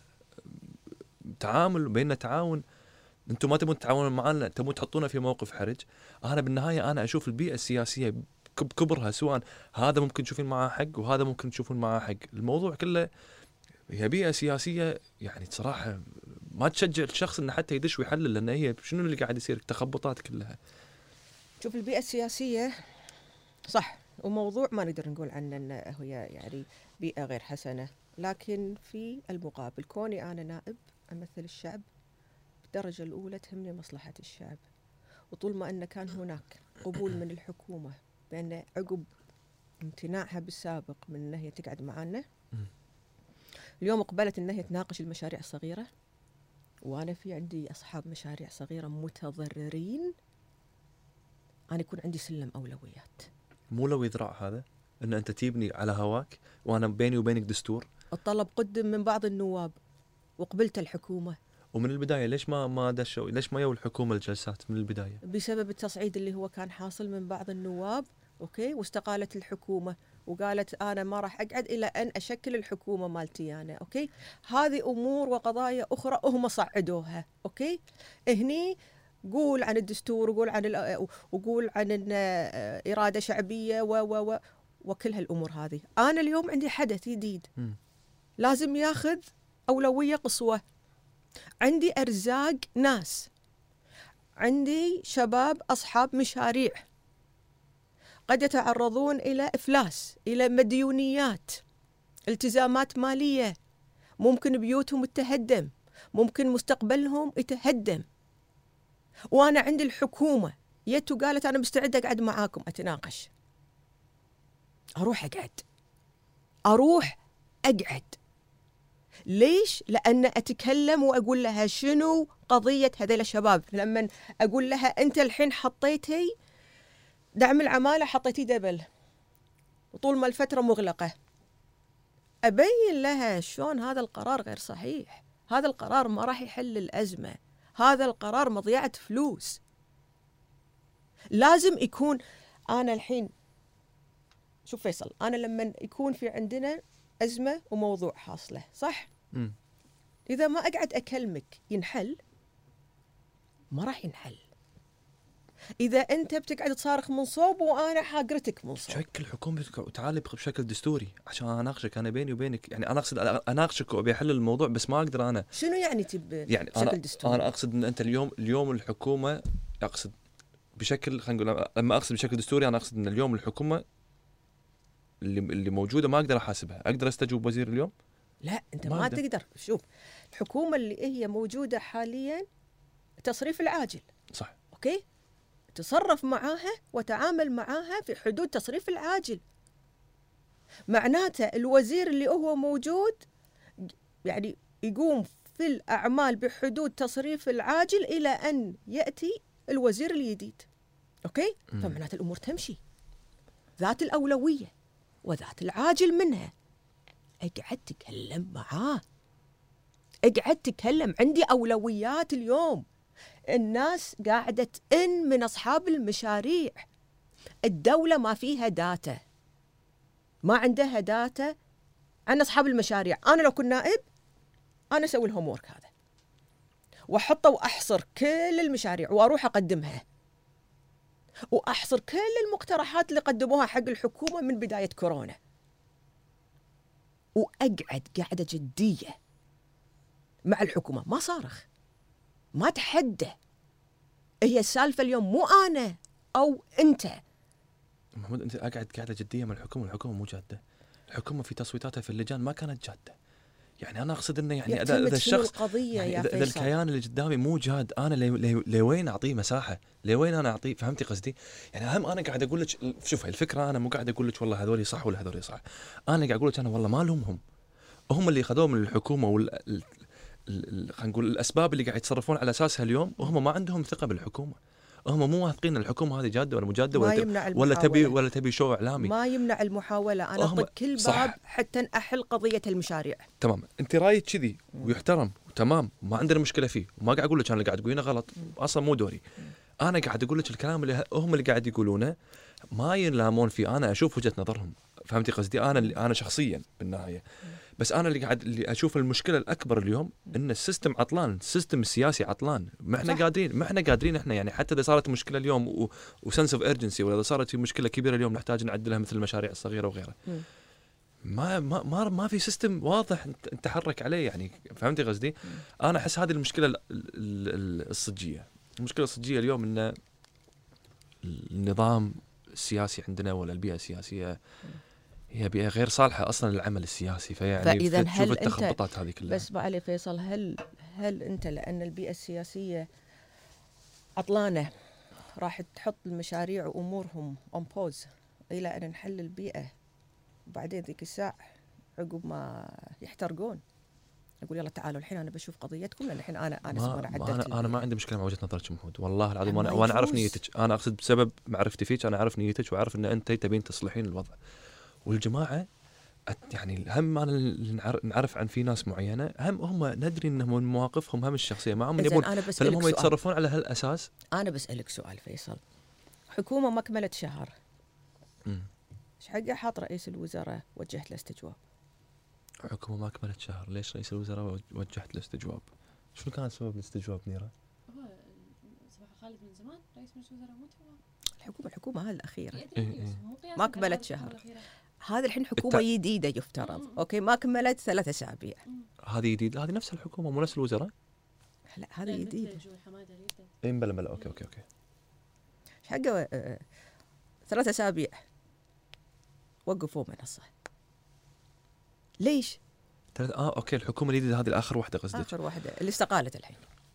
تعامل وبيننا تعاون. انتم ما تبون تتعاونون معنا، تبون تحطونا في موقف حرج. انا بالنهايه انا اشوف البيئه السياسيه بكبرها، سواء هذا ممكن تشوفين معاه حق وهذا ممكن تشوفون معاه حق، الموضوع كله هي بيئه سياسيه يعني صراحه ما تشجع الشخص انه حتى يدش ويحلل، لان هي شنو اللي قاعد يصير، تخبطات كلها. شوف البيئة السياسية صح، وموضوع ما نقدر نقول عنه انه هي يعني بيئة غير حسنة، لكن في المقابل كوني انا نائب امثل الشعب بالدرجة الاولى تهمني مصلحة الشعب، وطول ما ان كان هناك قبول من الحكومة بان عقب امتناعها بالسابق من ان هي تقعد معانا، اليوم قبلت ان هي تناقش المشاريع الصغيرة، وانا في عندي اصحاب مشاريع صغيرة متضررين، انا يكون عندي سلم اولويات. مو لو يذرع هذا ان انت تجيبني على هواك وانا بيني وبينك دستور. الطلب قدم من بعض النواب وقبلت الحكومة ومن البدايه ليش ما ما دشوا، ليش ما يو الحكومه الجلسات من البدايه؟ بسبب التصعيد اللي هو كان حاصل من بعض النواب، اوكي، واستقالت الحكومة وقالت انا ما راح اقعد الى ان اشكل الحكومة مالتي انا، اوكي. هذه امور وقضايا اخرى هم صعدوها، اوكي. هني قول عن الدستور وقول عن ال- وقول عن إن اراده شعبيه و و و وكل هالامور هذه. انا اليوم عندي حدث جديد مم. لازم ياخذ اولويه قصوى، عندي ارزاق ناس، عندي شباب اصحاب مشاريع قد يتعرضون الى افلاس، الى مديونيات، التزامات ماليه، ممكن بيوتهم تهدم، ممكن مستقبلهم يتهدم، وانا عندي الحكومه جت وقالت انا مستعده اقعد معاكم اتناقش، اروح اقعد اروح اقعد ليش؟ لان اتكلم واقول لها شنو قضيه هذول الشباب. لما اقول لها انت الحين حطيتي دعم العماله حطيتي دبل وطول ما الفتره مغلقه، ابين لها شلون هذا القرار غير صحيح، هذا القرار ما راح يحل الازمه، هذا القرار مضيعه فلوس. لازم يكون انا الحين شوف فيصل، انا لما يكون في عندنا ازمه وموضوع حاصله صح، مم. اذا ما اقعد اكلمك ينحل ما راح ينحل. اذا انت بتقعد تصارخ من صوب وانا حاقرتك من صوب، شكل حكومتك وتعالي بشكل دستوري عشان اناقشك، انا بيني وبينك يعني انا اقصد اناقشك وابي احل الموضوع بس ما اقدر انا. شنو يعني تب يعني بشكل انا دستوري؟ انا اقصد ان انت اليوم اليوم الحكومه، اقصد بشكل خلينا نقول لما اقصد بشكل دستوري انا اقصد ان اليوم الحكومه اللي اللي موجوده ما اقدر احاسبها، اقدر استجوب وزير اليوم؟ لا انت ما ما أقدر. تقدر. شوف الحكومه اللي هي موجوده حاليا تصريف العاجل، صح. اوكي، تصرف معاها وتعامل معاها في حدود تصريف العاجل. معناته الوزير اللي هو موجود يعني يقوم في الأعمال بحدود تصريف العاجل إلى أن يأتي الوزير الجديد، أوكي؟ مم. فمعناته الأمور تمشي ذات الأولوية وذات العاجل منها. اقعد تكلم معاه، اقعد تكلم، عندي أولويات اليوم. الناس قاعدة تئن من أصحاب المشاريع، الدولة ما فيها داتا، ما عندها داتا عن أصحاب المشاريع. أنا لو كنت نائب أنا أسوي الهوم وورك هذا وأحطه وأحصر كل المشاريع وأروح أقدمها، وأحصر كل المقترحات اللي قدموها حق الحكومة من بداية كورونا، وأقعد قاعدة جدية مع الحكومة، ما صارخ، ما تحدى. هي السالفة اليوم مو أنا أو أنت. محمود انت قاعد قاعده جديه مع الحكومه، الحكومه مو جاده، الحكومه في تصويتاتها في اللجان ما كانت جاده. يعني انا اقصد انه يعني اذا يعتمد شنو الشخص القضية يعني يا اذا إذا فيصل. الكيان اللي قدامي مو جاد انا لي لي لوين اعطيه مساحه؟ لوين انا اعطيه؟ فهمتي قصدي؟ يعني هم انا قاعد اقول لك شوف الفكره، انا مو قاعد اقول لك والله هذول صح ولا هذول صح، انا قاعد اقول لك انا والله ما لهمهم، هم اللي اخذوه من الحكومه وال ال- ال- خلينا نقول الاسباب اللي قاعد يتصرفون على اساسها اليوم، وهم ما عندهم ثقه بالحكومه، هم مو واثقين ان الحكومه هذه جاده ولا مو جاده، ما ولا تبي يمنع ولا تبي المحاولة. ولا تبي شو اعلامي. ما يمنع المحاولة، أنا هم- أطق كل صح. باب حتى أحل قضية المشاريع. تمام، انت رايك كذي ويحترم وتمام، ما عندنا مشكله فيه، وما قاعد اقول لك انا اللي قاعد تقولينه غلط، اصلا مو دوري. انا قاعد اقول لك الكلام اللي هم اللي قاعد يقولونه ما ينلامون فيه، انا اشوف وجهه نظرهم. فهمتي قصدي؟ انا اللي انا شخصيا بالنهايه، بس انا اللي قاعد اللي اشوف المشكله الاكبر اليوم ان السيستم عطلان، السيستم السياسي عطلان. ما احنا صح. قادرين ما احنا قادرين احنا يعني، حتى اذا صارت مشكله اليوم وسنس اوف ايرجنسي، ولا اذا صارت في مشكله كبيره اليوم نحتاج نعدلها مثل المشاريع الصغيره وغيرها، مم. ما ما ما, ما في سيستم واضح نتحرك عليه يعني. فهمتي قصدي؟ انا احس هذه المشكله ال- ال- ال- الصجيه. المشكله الصجيه اليوم ان النظام السياسي عندنا ولا البيئه السياسيه هي بيئه غير صالحه اصلا للعمل السياسي. فيعني فإذا تشوف هل أنت- التخبطات هذه كلها. بس بقى علي فيصل، هل هل أنت لأن البيئة السياسية عطلانة راح تحط المشاريع وأمورهم اون بوز إلى أن نحل البيئة، وبعدين ذيك الساعة عقب ما يحترقون أقول يلا تعالوا الحين أنا بشوف قضيتكم، لأن الحين أنا أنا ما سوى أنا ما عدلت انا انا ما البيئة. عندي مشكله مع وجهه نظرك محمود، والله العظيم. ما وانا وانا اعرف يجوز. نيتك، انا اقصد بسبب معرفتي فيك، انا اعرف نيتك واعرف ان انت تبين تصلحين الوضع. والجماعه أت- يعني هم انا اللي نعر- نعرف عن في ناس معينه، هم هم ندري انهم من مواقفهم هم الشخصيه معهم إذن يبون، أنا فلما بسألك هم سؤال يتصرفون على هالاساس. أنا بسألك سؤال فيصل، حكومة ما كملت شهر، مم. ايش حقه حاط رئيس الوزراء وجهت له استجواب؟ حكومه ما كملت شهر، ليش رئيس الوزراء وجهت له استجواب؟ شنو كان سبب الاستجواب نيرة؟ هو صباح خالد من زمان رئيس مجلس الوزراء مو تو الحكومة الحكومة هاي الأخيرة يأتي إيه الرئيس، إيه. مو قياس ما على كملت الحكومة شهر. الأخيرة. هذه الحين حكومة الت- جديدة يفترض، مم. أوكي ما كملت ثلاث أسابيع. هذه جديده، هذه نفس الحكومه مو نفس الوزراء؟ لا هذه لا، جديدة. نتج والحمادة جدا. اي بلا بلا اوكي اوكي اوكي. ايش حقه آه، آه، ثلاث أسابيع وقفوا منصة. ليش؟ ثلاث اه اوكي، الحكومه الجديده هذه الاخر واحده قصدك؟ آخر واحدة اللي استقالت الحين.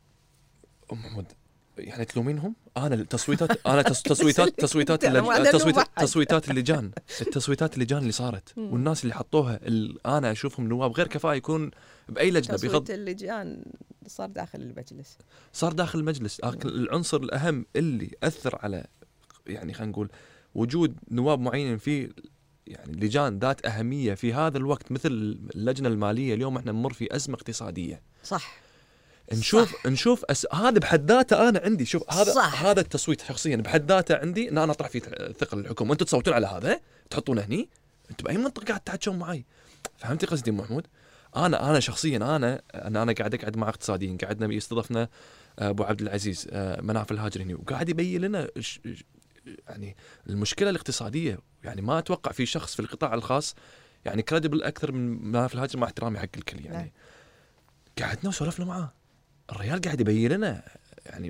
ام محمود يعني تلومينهم؟ انا التصويتات انا تص- تصويتات تصويتات أنا ما أدري تصويتات ألوم أحد. تصويتات اللجان التصويتات اللجان اللي صارت مم. والناس اللي حطوها ال- انا اشوفهم نواب غير كفاءه يكون باي لجنه تصويت بغض. اللجان صار داخل المجلس. صار داخل المجلس لكن العنصر الاهم اللي اثر على يعني خلينا نقول وجود نواب معينين في يعني لجان ذات اهميه في هذا الوقت، مثل اللجنه الماليه. اليوم احنا نمر في ازمه اقتصاديه، صح. نشوف صح. نشوف أس... هذا بحد ذاته انا عندي شوف هذا صح. هذا التصويت شخصيا بحد ذاته عندي ان انا اطرح فيه ثقل الحكومه. انتم تصوتون على هذا تحطونه هني، انتم باي منطقه قاعد تحكون معي؟ فهمتي قصدي محمود؟ انا انا شخصيا انا انا, أنا قاعد اقعد مع اقتصاديين، قعدنا يستضفنا ابو عبد العزيز مناف الهاجر هني، وقاعد يبين لنا ش... يعني المشكله الاقتصاديه. يعني ما اتوقع في شخص في القطاع الخاص يعني كريدبل اكثر من مناف الهاجر، مع احترامي حق الكل يعني. نعم. قعدنا وسولفنا معاه، الرجال قاعد يبين لنا يعني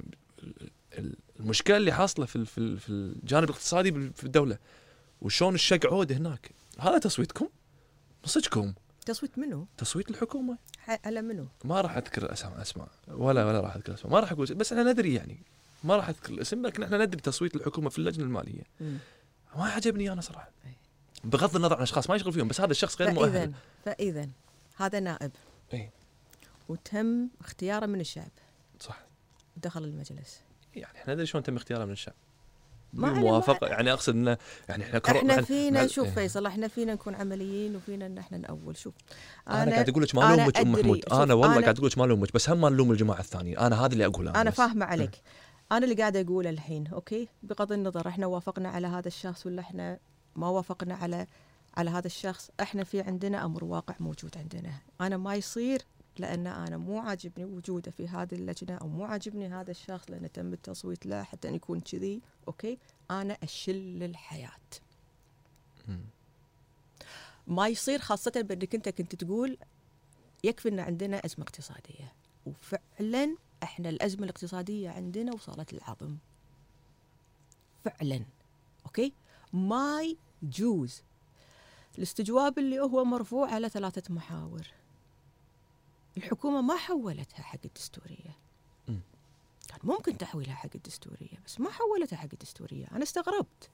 المشكله اللي حاصله في في في الجانب الاقتصادي في الدوله، وشون الشق عود هناك. هذا تصويتكم؟ صدقكم تصويت منو؟ تصويت الحكومه. على منو؟ ما راح اذكر اسماء اسماء ولا ولا راح اذكر اسماء، ما راح اقول، بس احنا ندري يعني، ما راح اذكر الاسم، لكن احنا ندري تصويت الحكومه في اللجنه الماليه. مم. ما عجبني انا صراحه، أي. بغض النظر عن اشخاص ما يشغل فيهم، بس هذا الشخص غير مؤهل. فإذا فإذا هذا نائب اي وتم اختياره من الشعب صح. ودخل المجلس. يعني احنا ندري شلون تم اختياره من الشعب ما أنا بموافقه، يعني اقصد انه يعني احنا قرر- احنا مع- فينا مع- شوف إيه. فيصل، احنا فينا نكون عمليين وفينا ان احنا نأول. شوف انا قاعد اقول لك ما أنا لومك ام أدري. محمود، شوف، انا والله أنا- قاعد اقول لك ما لومك، بس هم ما نلوم الجماعه الثانيين. انا هذا اللي اقوله. انا بس. فاهمه عليك. انا اللي قاعده اقوله الحين اوكي، بغض النظر احنا وافقنا على هذا الشخص ولا احنا ما وافقنا على على هذا الشخص، احنا في عندنا امر واقع موجود عندنا. انا ما يصير لان انا مو عاجبني وجوده في هذه اللجنه، او مو عاجبني هذا الشخص لانه تم التصويت له حتى أن يكون كذي اوكي، انا اشل الحياه. مم. ما يصير، خاصه بانك انت كنت تقول يكفي ان عندنا ازمه اقتصاديه، وفعلا احنا الازمه الاقتصاديه عندنا وصلت العظم فعلا اوكي. ما يجوز الاستجواب اللي هو مرفوع على ثلاثه محاور، الحكومه ما حولتها حق الدستوريه. مم. كان ممكن تحويلها حق الدستوريه بس ما حولتها حق الدستوريه. انا استغربت،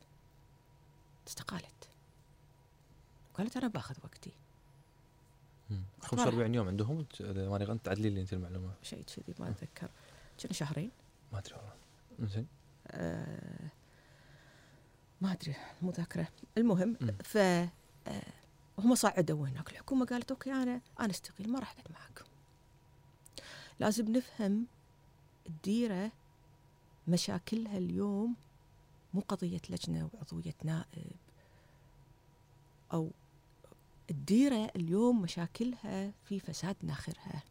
استقالت وقالت انا باخذ وقتي. مم. خمسة وأربعين يوم عندهم، اذا ماني غلط تعدلي لي انت المعلومه. شيء كذي ما اتذكر، كنا شهرين. ما ادري والله. زين آه ما ادري مذاكره المهم م. ف آه هم صعدوا هناك الحكومه قالت اوكي انا انا استقيل ما راح اقعد معك. لازم نفهم الديره مشاكلها اليوم مو قضيه لجنه وعضويه نائب، او الديره اليوم مشاكلها في فساد ناخرها،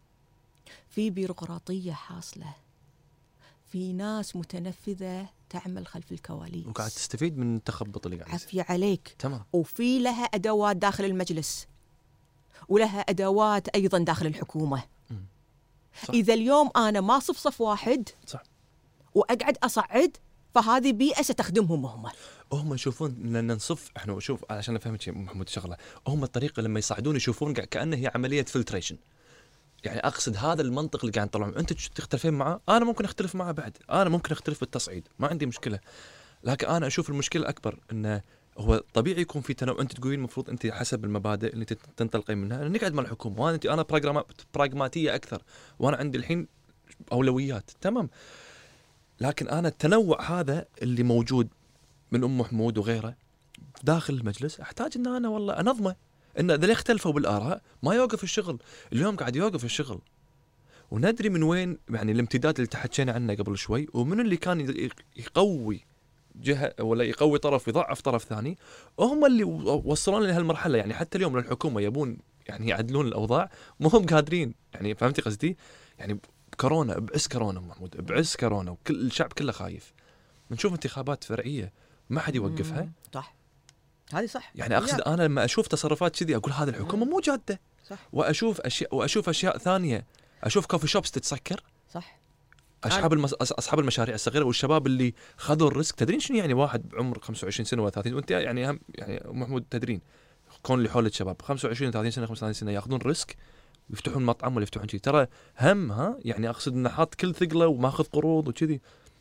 في بيروقراطيه حاصله، في ناس متنفذه تعمل خلف الكواليس وقاعد تستفيد من التخبط اللي قاعد يصير. عافية عليك. تمام. وفي لها أدوات داخل المجلس ولها أدوات أيضا داخل الحكومة. صح. إذا اليوم أنا ما صف صف واحد صح وأقعد أصعد فهذه بيئة ستخدمهم هم. هم يشوفون ان نصف احنا شوف عشان افهمك شيء محمود شغله، هم الطريقه لما يصعدون يشوفون كانه هي عمليه فلتريشن. يعني اقصد هذا المنطق اللي قاعد نطلعه، انت تختلفين معه انا ممكن اختلف معه بعد، انا ممكن اختلف بالتصعيد ما عندي مشكله، لكن انا اشوف المشكله الاكبر انه هو طبيعي يكون في تنوع. انت تقولين المفروض انت حسب المبادئ اللي تنطلقين منها نقعد مع الحكومه، وانا انت انا براغماتيه اكثر وانا عندي الحين اولويات تمام، لكن انا التنوع هذا اللي موجود من ام محمود وغيره داخل المجلس احتاج ان انا والله انظمه، ان اذا اختلفوا بالاراء ما يوقف الشغل. اليوم قاعد يوقف الشغل وندري من وين يعني الامتداد اللي تحكينا عنه قبل شوي، ومن اللي كان يقوي جهه ولا يقوي طرف يضعف طرف ثاني، وهم اللي وصلونا لهالمرحله. يعني حتى اليوم الحكومه يبون يعني يعدلون الاوضاع ما هم قادرين، يعني فهمتي قصدي؟ يعني كورونا بعز كورونا محمود بعز كورونا وكل الشعب كله خايف، بنشوف انتخابات فرعيه ما حد يوقفها. صح هذه صح. يعني اقصد انا لما اشوف تصرفات كذي اقول هذه الحكومه مو جاده. صح. واشوف اشياء واشوف اشياء ثانيه، اشوف كوفي شوبس تتسكر. صح. اصحاب المس... اصحاب المشاريع الصغيره والشباب اللي خذوا الريسك. تدرين شنو يعني واحد بعمر خمسة وعشرين سنه ولا ثلاثين، وانت يعني هم يعني محمود تدرين كون اللي حولك شباب خمسة وعشرين ثلاثين سنه خمسة وثلاثين سنه ياخذون ريسك ويفتحون مطعم ولا يفتحون شيء، ترى هم ها يعني اقصد انه حاط كل ثقله وماخذ قروض وكذي.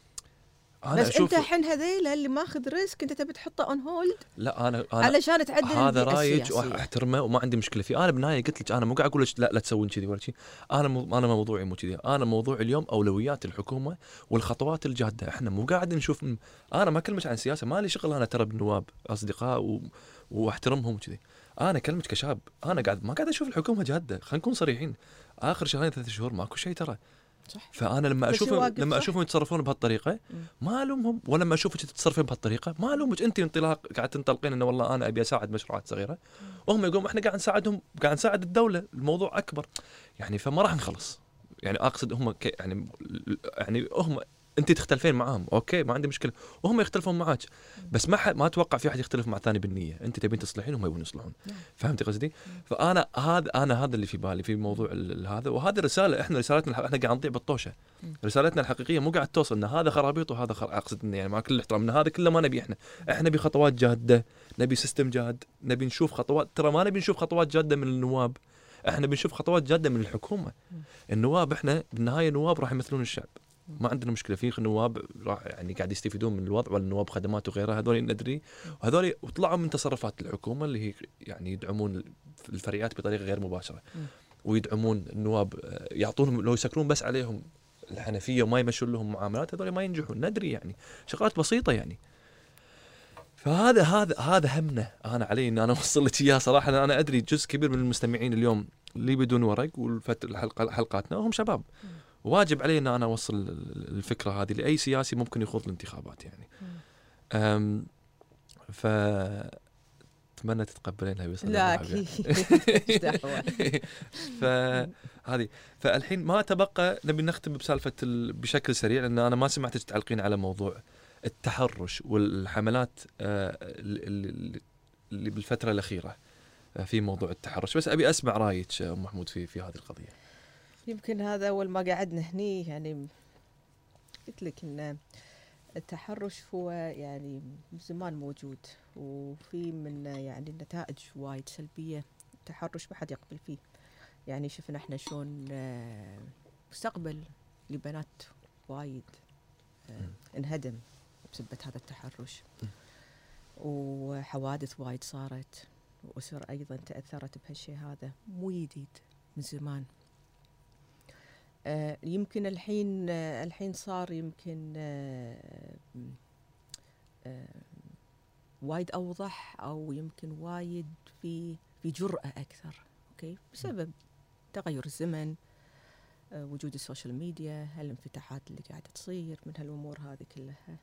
بس انت الحين هذيل اللي ماخذ ريسك انت تبي تحطه اون هولد. لا انا انا علشان تعدل هذا رايج واحترمه وما عندي مشكله فيه. انا بالنهايه قلت لك انا مو قاعد اقول لك لا لا تسوين كذي ولا شيء، انا مو انا موضوعي مو كذي، انا موضوع اليوم اولويات الحكومه والخطوات الجاده. احنا مو قاعد نشوف م... انا ما اكلمك عن سياسه، ما لي شغل انا ترى بالنواب اصدقاء و... واحترمهم وكذي. انا اكلمك كشاب، انا قاعد ما قاعد اشوف الحكومه جاده، خلينا نكون صريحين. اخر شهرين ثلاث شهور ماكو شيء ترى. صح. فانا لما اشوفهم لما اشوفهم يتصرفون بهالطريقه ما الومهم، ولما اشوفك تتصرفين بهالطريقه ما الومك. انت انطلاق قاعد تنطلقين انه والله انا ابي اساعد مشروعات صغيره، وهم يقولون احنا قاعد نساعدهم، قاعد نساعد الدوله، الموضوع اكبر يعني. فما راح نخلص. يعني اقصد هم يعني يعني هم انت تختلفين معاهم اوكي ما عندي مشكله، وهم يختلفون معاك، بس ما ما اتوقع في احد يختلف مع الثاني بالنيه. انت تبين تصلحين وهم يبون يصلحون. فهمتي قصدي؟ فانا هذا انا هذا اللي في بالي في موضوع هذا. وهذه رساله احنا رسالتنا احنا قاعد نضيع بالطوشه. رسالتنا الحقيقيه مو قاعد توصل ان هذا خرابيط وهذا خر... اقصد انه يعني مع كل الاحترام ان هذا كله ما نبي. احنا احنا نبي خطوات جاده، نبي سيستم جاد، نبي نشوف خطوات. ترى ما نبي نشوف خطوات جاده من النواب، احنا بنشوف خطوات جاده من الحكومه. النواب احنا بالنهايه النواب راح يمثلون الشعب، ما عندنا مشكله فيه. النواب راح يعني قاعد يستفيدون من الوضع والنواب خدمات وغيرها، هذول ندري، وهذول وطلعوا من تصرفات الحكومه اللي هي يعني يدعمون الفريات بطريقه غير مباشره، ويدعمون النواب يعطونهم لو يسكرون بس عليهم الحنفيه وما يمشون لهم معاملات، هذول ما ينجحون ندري يعني شغلات بسيطه يعني. فهذا هذا هذا همنا انا علي ان انا اوصل لك اياه صراحه. انا ادري جزء كبير من المستمعين اليوم اللي بدون ورق والفتره حلقاتنا وهم شباب، واجب علي ان انا اوصل الفكره هذه لاي سياسي ممكن يخوض الانتخابات يعني. أم ف اتمنى تتقبلينها بصراحه. لا اكيد. فهذه فالحين ما تبقى نبي نختم بسالفه بشكل سريع، لان انا ما سمعتك تعلقين على موضوع التحرش والحملات اللي بالفتره الاخيره في موضوع التحرش. بس ابي اسمع رايك ام محمود في في هذه القضيه. يمكن هذا أول ما قعدنا هني يعني قلت لك إن التحرش هو يعني زمان موجود، وفي من يعني نتائج وايد سلبية. التحرش ما حد يقبل فيه. يعني شفنا احنا شلون مستقبل لبنات وايد انهدم بسبب هذا التحرش، وحوادث وايد صارت، وأسر أيضا تأثرت بهالشيء. هذا مو جديد من زمان. آه يمكن الحين آه الحين صار يمكن آه آه وايد أوضح، أو يمكن وايد في في جرأة أكثر، أوكي، بسبب تغير الزمن، آه وجود السوشيال ميديا، هالانفتاحات اللي قاعدة تصير من هالأمور هذه كلها.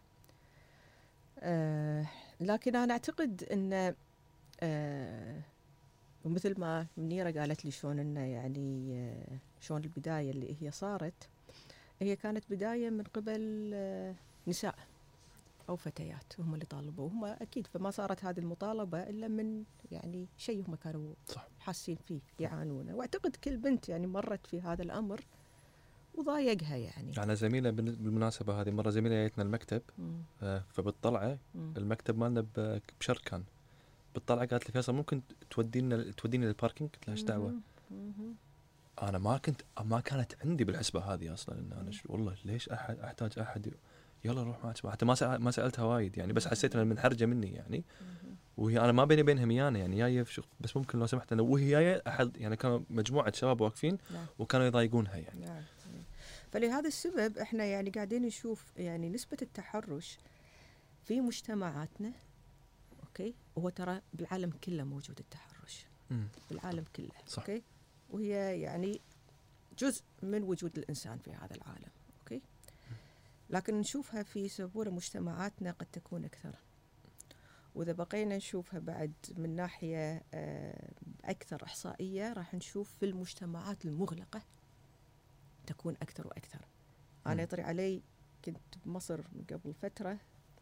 آه لكن أنا أعتقد أن آه ومثل ما منيرة قالت لي شلون إنه يعني آه شلون البداية اللي هي صارت، هي كانت بداية من قبل آه نساء أو فتيات هم اللي طالبوا، هم أكيد، فما صارت هذه المطالبة إلا من يعني شيء هم كانوا صح. حاسين فيه يعانونه، وأعتقد كل بنت يعني مرت في هذا الأمر وضايقها يعني. أنا زميلة بالمناسبة هذه مرة زميلة جتنا المكتب، آه فبالطلعة مم. المكتب مالنا بشركان، بالطلعة قالت لي فيصل ممكن تودينا توديني للباركينج؟ قلت لها ايش دعوة؟ مم. أنا ما كنت ما كانت عندي بالحسبة هذه أصلا إن أنا شو والله ليش أحد أحتاج أحد يلا روح معك، حتى ما سأل ما سألتها وايد يعني، بس حسيت إنها منحرجة مني يعني، وهي أنا ما بيني بينها ميانة يعني جاية في شغل، بس ممكن لو سمحت أنا وهي جاية أحد يعني كانوا مجموعة شباب واقفين نعم. وكانوا يضايقونها يعني. نعم. فلهذا السبب احنا يعني قاعدين نشوف يعني نسبة التحرش في مجتمعاتنا، اوكي، وهو ترى بالعالم كله موجود التحرش، مم. بالعالم كله، صح. اوكي، وهي يعني جزء من وجود الانسان في هذا العالم، اوكي، لكن نشوفها في سبورة مجتمعاتنا قد تكون اكثر، واذا بقينا نشوفها بعد من ناحية اكثر احصائية راح نشوف في المجتمعات المغلقة تكون اكثر واكثر. انا يطري علي كنت بمصر من قبل فترة،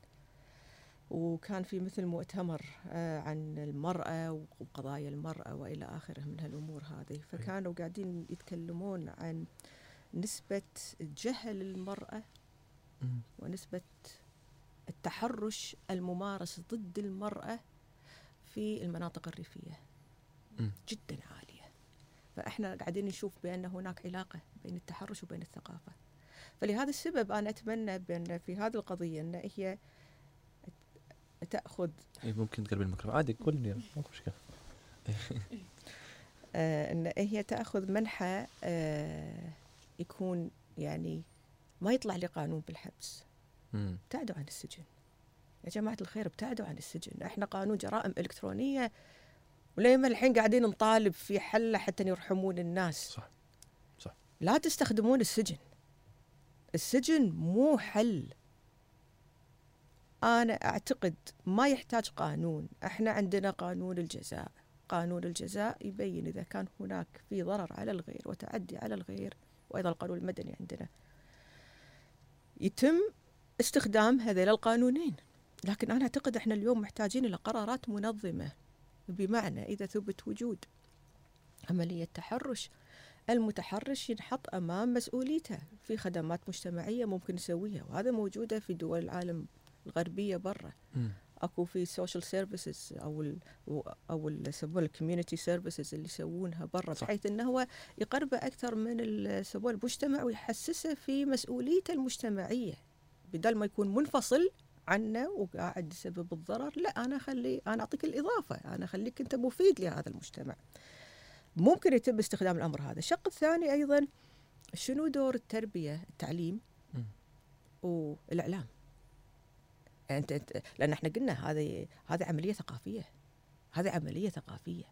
وكان في مثل مؤتمر عن المرأة وقضايا المرأة وإلى آخره من هالأمور هذه، فكانوا قاعدين يتكلمون عن نسبة جهل المرأة ونسبة التحرش الممارس ضد المرأة في المناطق الريفية جدا عالية. فإحنا قاعدين نشوف بأن هناك علاقة بين التحرش وبين الثقافة. فلهذا السبب أنا أتمنى بأن في هذه القضية أن هي تأخذ إيه ممكن تقرب الميكروفون عادي كل ما مشكلة آه أن هي تأخذ منحى آه يكون يعني ما يطلع لي قانون بالحبس. مم. ابتعدوا عن السجن يا جماعة الخير، ابتعدوا عن السجن. احنا قانون جرائم إلكترونية وليما الحين قاعدين نطالب في حل حتى يرحمون الناس. صح صح. لا تستخدمون السجن، السجن مو حل. أنا أعتقد ما يحتاج قانون. احنا عندنا قانون الجزاء، قانون الجزاء يبين إذا كان هناك في ضرر على الغير وتعدي على الغير، وأيضا القانون المدني عندنا يتم استخدام هذين القانونين. لكن أنا أعتقد احنا اليوم محتاجين إلى قرارات منظمة، بمعنى إذا ثبت وجود عملية تحرش، المتحرش ينحط أمام مسؤوليته في خدمات مجتمعية ممكن نسويها، وهذا موجودة في دول العالم الغربية برا. اكو في سوشيال سيرفيسز او ال او يسموها الكوميونتي سيرفيسز اللي يسوونها برا، بحيث انه هو يقربه اكثر من يسموه المجتمع ويحسسه في مسؤوليته المجتمعيه، بدل ما يكون منفصل عنه وقاعد يسبب الضرر. لا، انا اخلي انا اعطيك الاضافه، انا اخليك انت مفيد لهذا المجتمع. ممكن يتم استخدام الامر هذا. الشق الثاني ايضا شنو دور التربيه، التعليم والاعلام. أنت أنت لأن إحنا قلنا هذه هذه عملية ثقافية، هذه عملية ثقافية.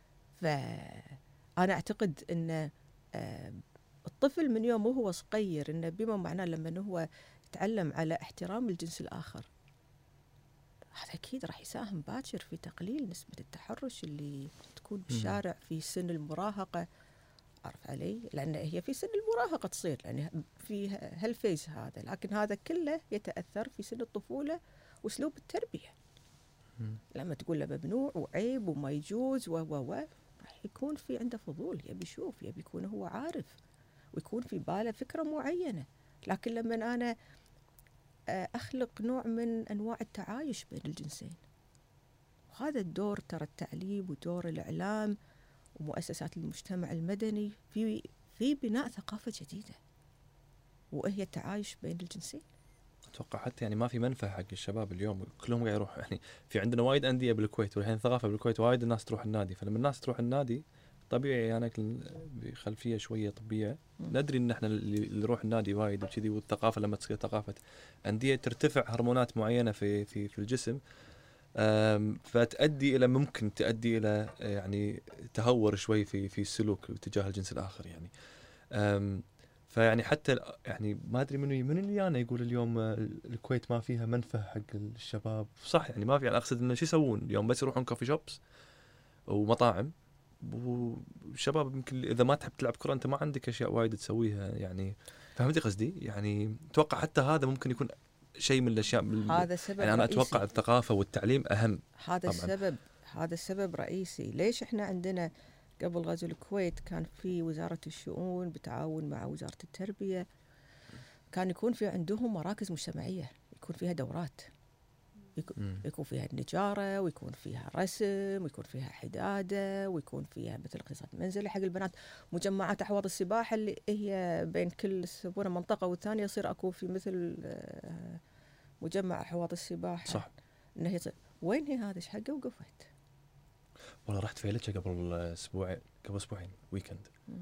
فأنا أعتقد أن الطفل من يوم وهو صغير إنه بما معناه لما هو يتعلم على احترام الجنس الآخر، هذا أكيد راح يساهم باكر في تقليل نسبة التحرش اللي تكون بالشارع في سن المراهقة. عرف علي؟ لأن هي في سن المراهقة تصير، لأن في هالفيز هذا، لكن هذا كله يتأثر في سن الطفولة وأسلوب التربية. مم. لما تقول له ممنوع وعيب وما يجوز و و و راح يكون في عنده فضول، يبي يشوف، يبي يكون هو عارف، ويكون في باله فكرة معينة. لكن لما أنا أخلق نوع من أنواع التعايش بين الجنسين، وهذا الدور ترى التعليم ودور الإعلام ومؤسسات المجتمع المدني في في بناء ثقافة جديدة، وهي التعايش بين الجنسين. اتوقع حتى يعني ما في منفعه حق الشباب اليوم، كلهم قاعد يروح يعني. في عندنا وايد انديه بالكويت، والحين ثقافه بالكويت وايد الناس تروح النادي، فلما الناس تروح النادي طبيعي انا كل- بخلفيه شويه طبيه، ندري ان احنا اللي اللي يروح النادي وايد وكذي، والثقافه لما تصير ثقافه انديه ترتفع هرمونات معينه في في في الجسم، أم، فتؤدي الى ممكن تؤدي الى يعني تهور شوي في في السلوك تجاه الجنس الاخر يعني. أم، فيعني حتى ال- يعني ما ادري منو من اللي انا يقول اليوم آه، الكويت ما فيها منفى حق الشباب، صح يعني ما في، يعني اقصد انه شو يسوون اليوم؟ بس يروحون كوفي شوبس ومطاعم، والشباب يمكن اذا ما تحب تلعب كره انت ما عندك اشياء وايد تسويها يعني. فهمتي قصدي؟ يعني اتوقع حتى هذا ممكن يكون شيء من الاشياء من هذا سبب يعني انا رئيسي. اتوقع الثقافه والتعليم اهم. هذا طبعاً. السبب هذا السبب رئيسي. ليش احنا عندنا قبل غزو الكويت كان في وزارة الشؤون بالتعاون مع وزارة التربية، كان يكون في عندهم مراكز مجتمعية يكون فيها دورات، يكون, مم. يكون فيها النجارة، ويكون فيها رسم، ويكون فيها حدادة، ويكون فيها مثل قصة منزلي حق البنات، مجمعات أحواض السباحة اللي هي بين كل سبورة منطقة والثانية يصير أكو في مثل آه، مجمع أحواض السباحة. صح. إنه يصير. وين هي هذا؟ إيش حقه وقفت؟ والله رحت فيلتشة قبل اسبوع قبل اسبوعين ويكند، مم.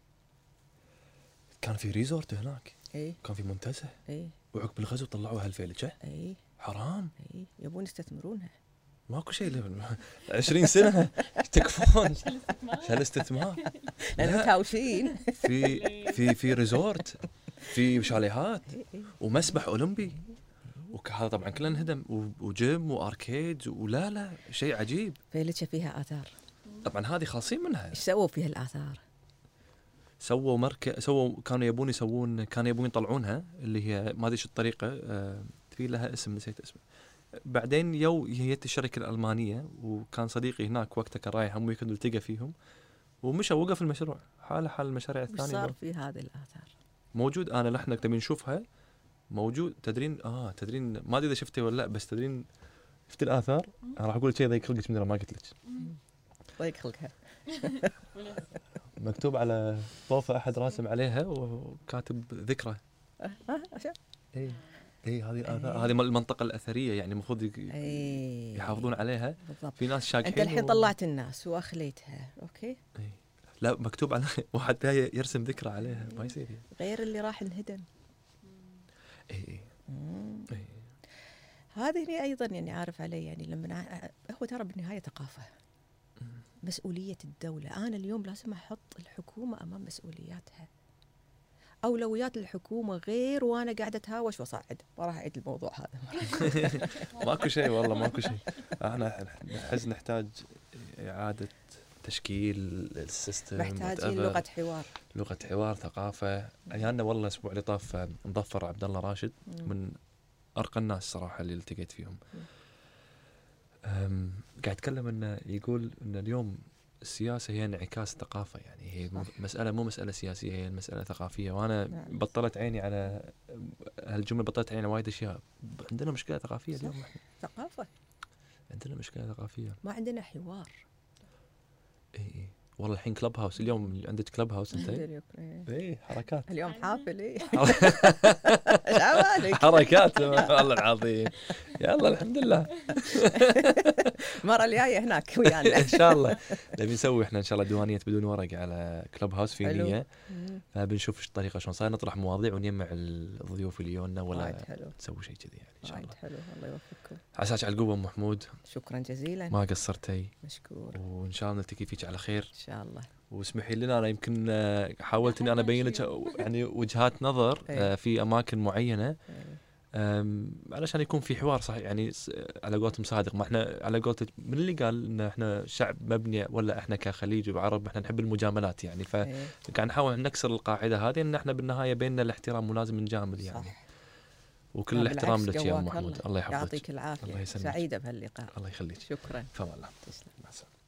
كان في ريزورت هناك، اي كان في منتزه، اي وعقب الغزو طلعوا هالفيلتشة. اي حرام، اي يبون يستثمرونها. ماكو شيء ل- عشرين سنة تكفون شال استثمار. لأن لا، متهاوشين. في في في ريزورت، في شاليهات إي إي. ومسبح اولمبي، وهذا طبعا كله انهدم، و- وجيم واركيد، ولا لا شيء عجيب. فيلتشة فيها آثار. طبعا هذه خاصين منها، ايش سووا فيها الآثار؟ سووا مركز، سووا كانوا يبون يسوون كانوا يبون يطلعونها اللي هي ما ادري شو الطريقه، آه، في لها اسم نسيت اسمه. بعدين يو هي الشركه الالمانيه، وكان صديقي هناك وقتها كان رايح هم ويكند التقى فيهم، ومشى وقف المشروع حاله حال المشاريع وش الثانيه. صار لو- في هذه الآثار؟ موجود، انا لحنا تبي نشوفها موجود. تدرين اه تدرين ما ادري اذا شفتي ولا لا، بس تدرين شفت الاثار؟ انا راح اقول شيء ضيق خلقك من ما قلت لك. ضيق خلقها. مكتوب على طوفه احد راسم عليها وكاتب ذكرى. ها عشان اي اي هذه الآثار، إيه. هذه مال المنطقه الاثريه يعني المفروض يك- اي يحافظون عليها. بالضبط. في ناس شاقحين انت الحين و- طلعت الناس واخليتها، اوكي، إي. لا مكتوب على واحد جاي يرسم ذكرى عليها، ما يصير يعني. غير اللي راح انهدم. اي اي مم. اي هذه هي ايضا يعني عارف علي، يعني لما ع- هو ترى بالنهايه ثقافه، مسؤوليه الدوله. انا اليوم لازم احط الحكومه امام مسؤولياتها. اولويات الحكومه غير وانا قاعده اتهاوش واصعد. ما راح اعيد الموضوع هذا. ماكو شيء والله ماكو شيء. احنا نحس نحتاج اعاده تشكيل السيستم، محتاجين whatever. لغه حوار. لغه حوار، ثقافه. عيالنا والله الاسبوع اللي طاف مظفر عبد الله راشد مم. من ارقى الناس صراحه اللي التقيت فيهم. أم، قاعد يتكلم انه يقول ان اليوم السياسه هي انعكاس ثقافه، يعني هي صح. مساله مو مساله سياسيه، هي مساله ثقافيه. وانا نعم. بطلت عيني على هالجمله، بطلت عيني على وايد اشياء. عندنا مشكله ثقافيه صح. اليوم احنا، ثقافه، عندنا مشكله ثقافيه. ما عندنا حوار. اي اي والله الحين كلب هاوس، اليوم عندك كلب هاوس انت؟ إيه. اي حركات اليوم حافل. ايه ايش عمالك؟ حركات والله العظيم. يلا الحمد لله. المره الجايه هناك ويانا. ان شاء الله نبي نسوي احنا ان شاء الله ديوانيه بدون ورق على كلب هاوس في حلو. نيه، مم. فبنشوف ايش الطريقه شلون صاير نطرح مواضيع ونجمع الضيوف اللي يجونا، وايد ولا حلو، نسوي شيء كذي يعني ان شاء وايد الله. حلو، الله يوفقكم. عساك على القوه ام محمود، شكرا جزيلا. ما قصرتي، مشكور. وان شاء الله نلتقي فيك على خير. ان شاء الله. واسمحي لنا، انا يمكن آه، حاولت اني انا ابين لك يعني وجهات نظر آه، في اماكن معينه، إيه. أم، علشان يكون في حوار صحيح يعني س- على قولتهم صادق. ما احنا على قولتك من اللي قال ان احنا شعب مبني، ولا احنا كخليج وعرب احنا نحب المجاملات يعني، فقاعد إيه. نحاول نكسر القاعده هذه ان احنا بالنهايه بيننا الاحترام ولازم نجامل يعني. صح. وكل لا، الاحترام بالعكس، لك يا ام جواك محمود، الله. الله يحفظك. يعطيك الله العافيه. يسلمك. سعيده بهاللقاء. الله يخليك. شكرا. فما الله. تسلم. مع السلامه.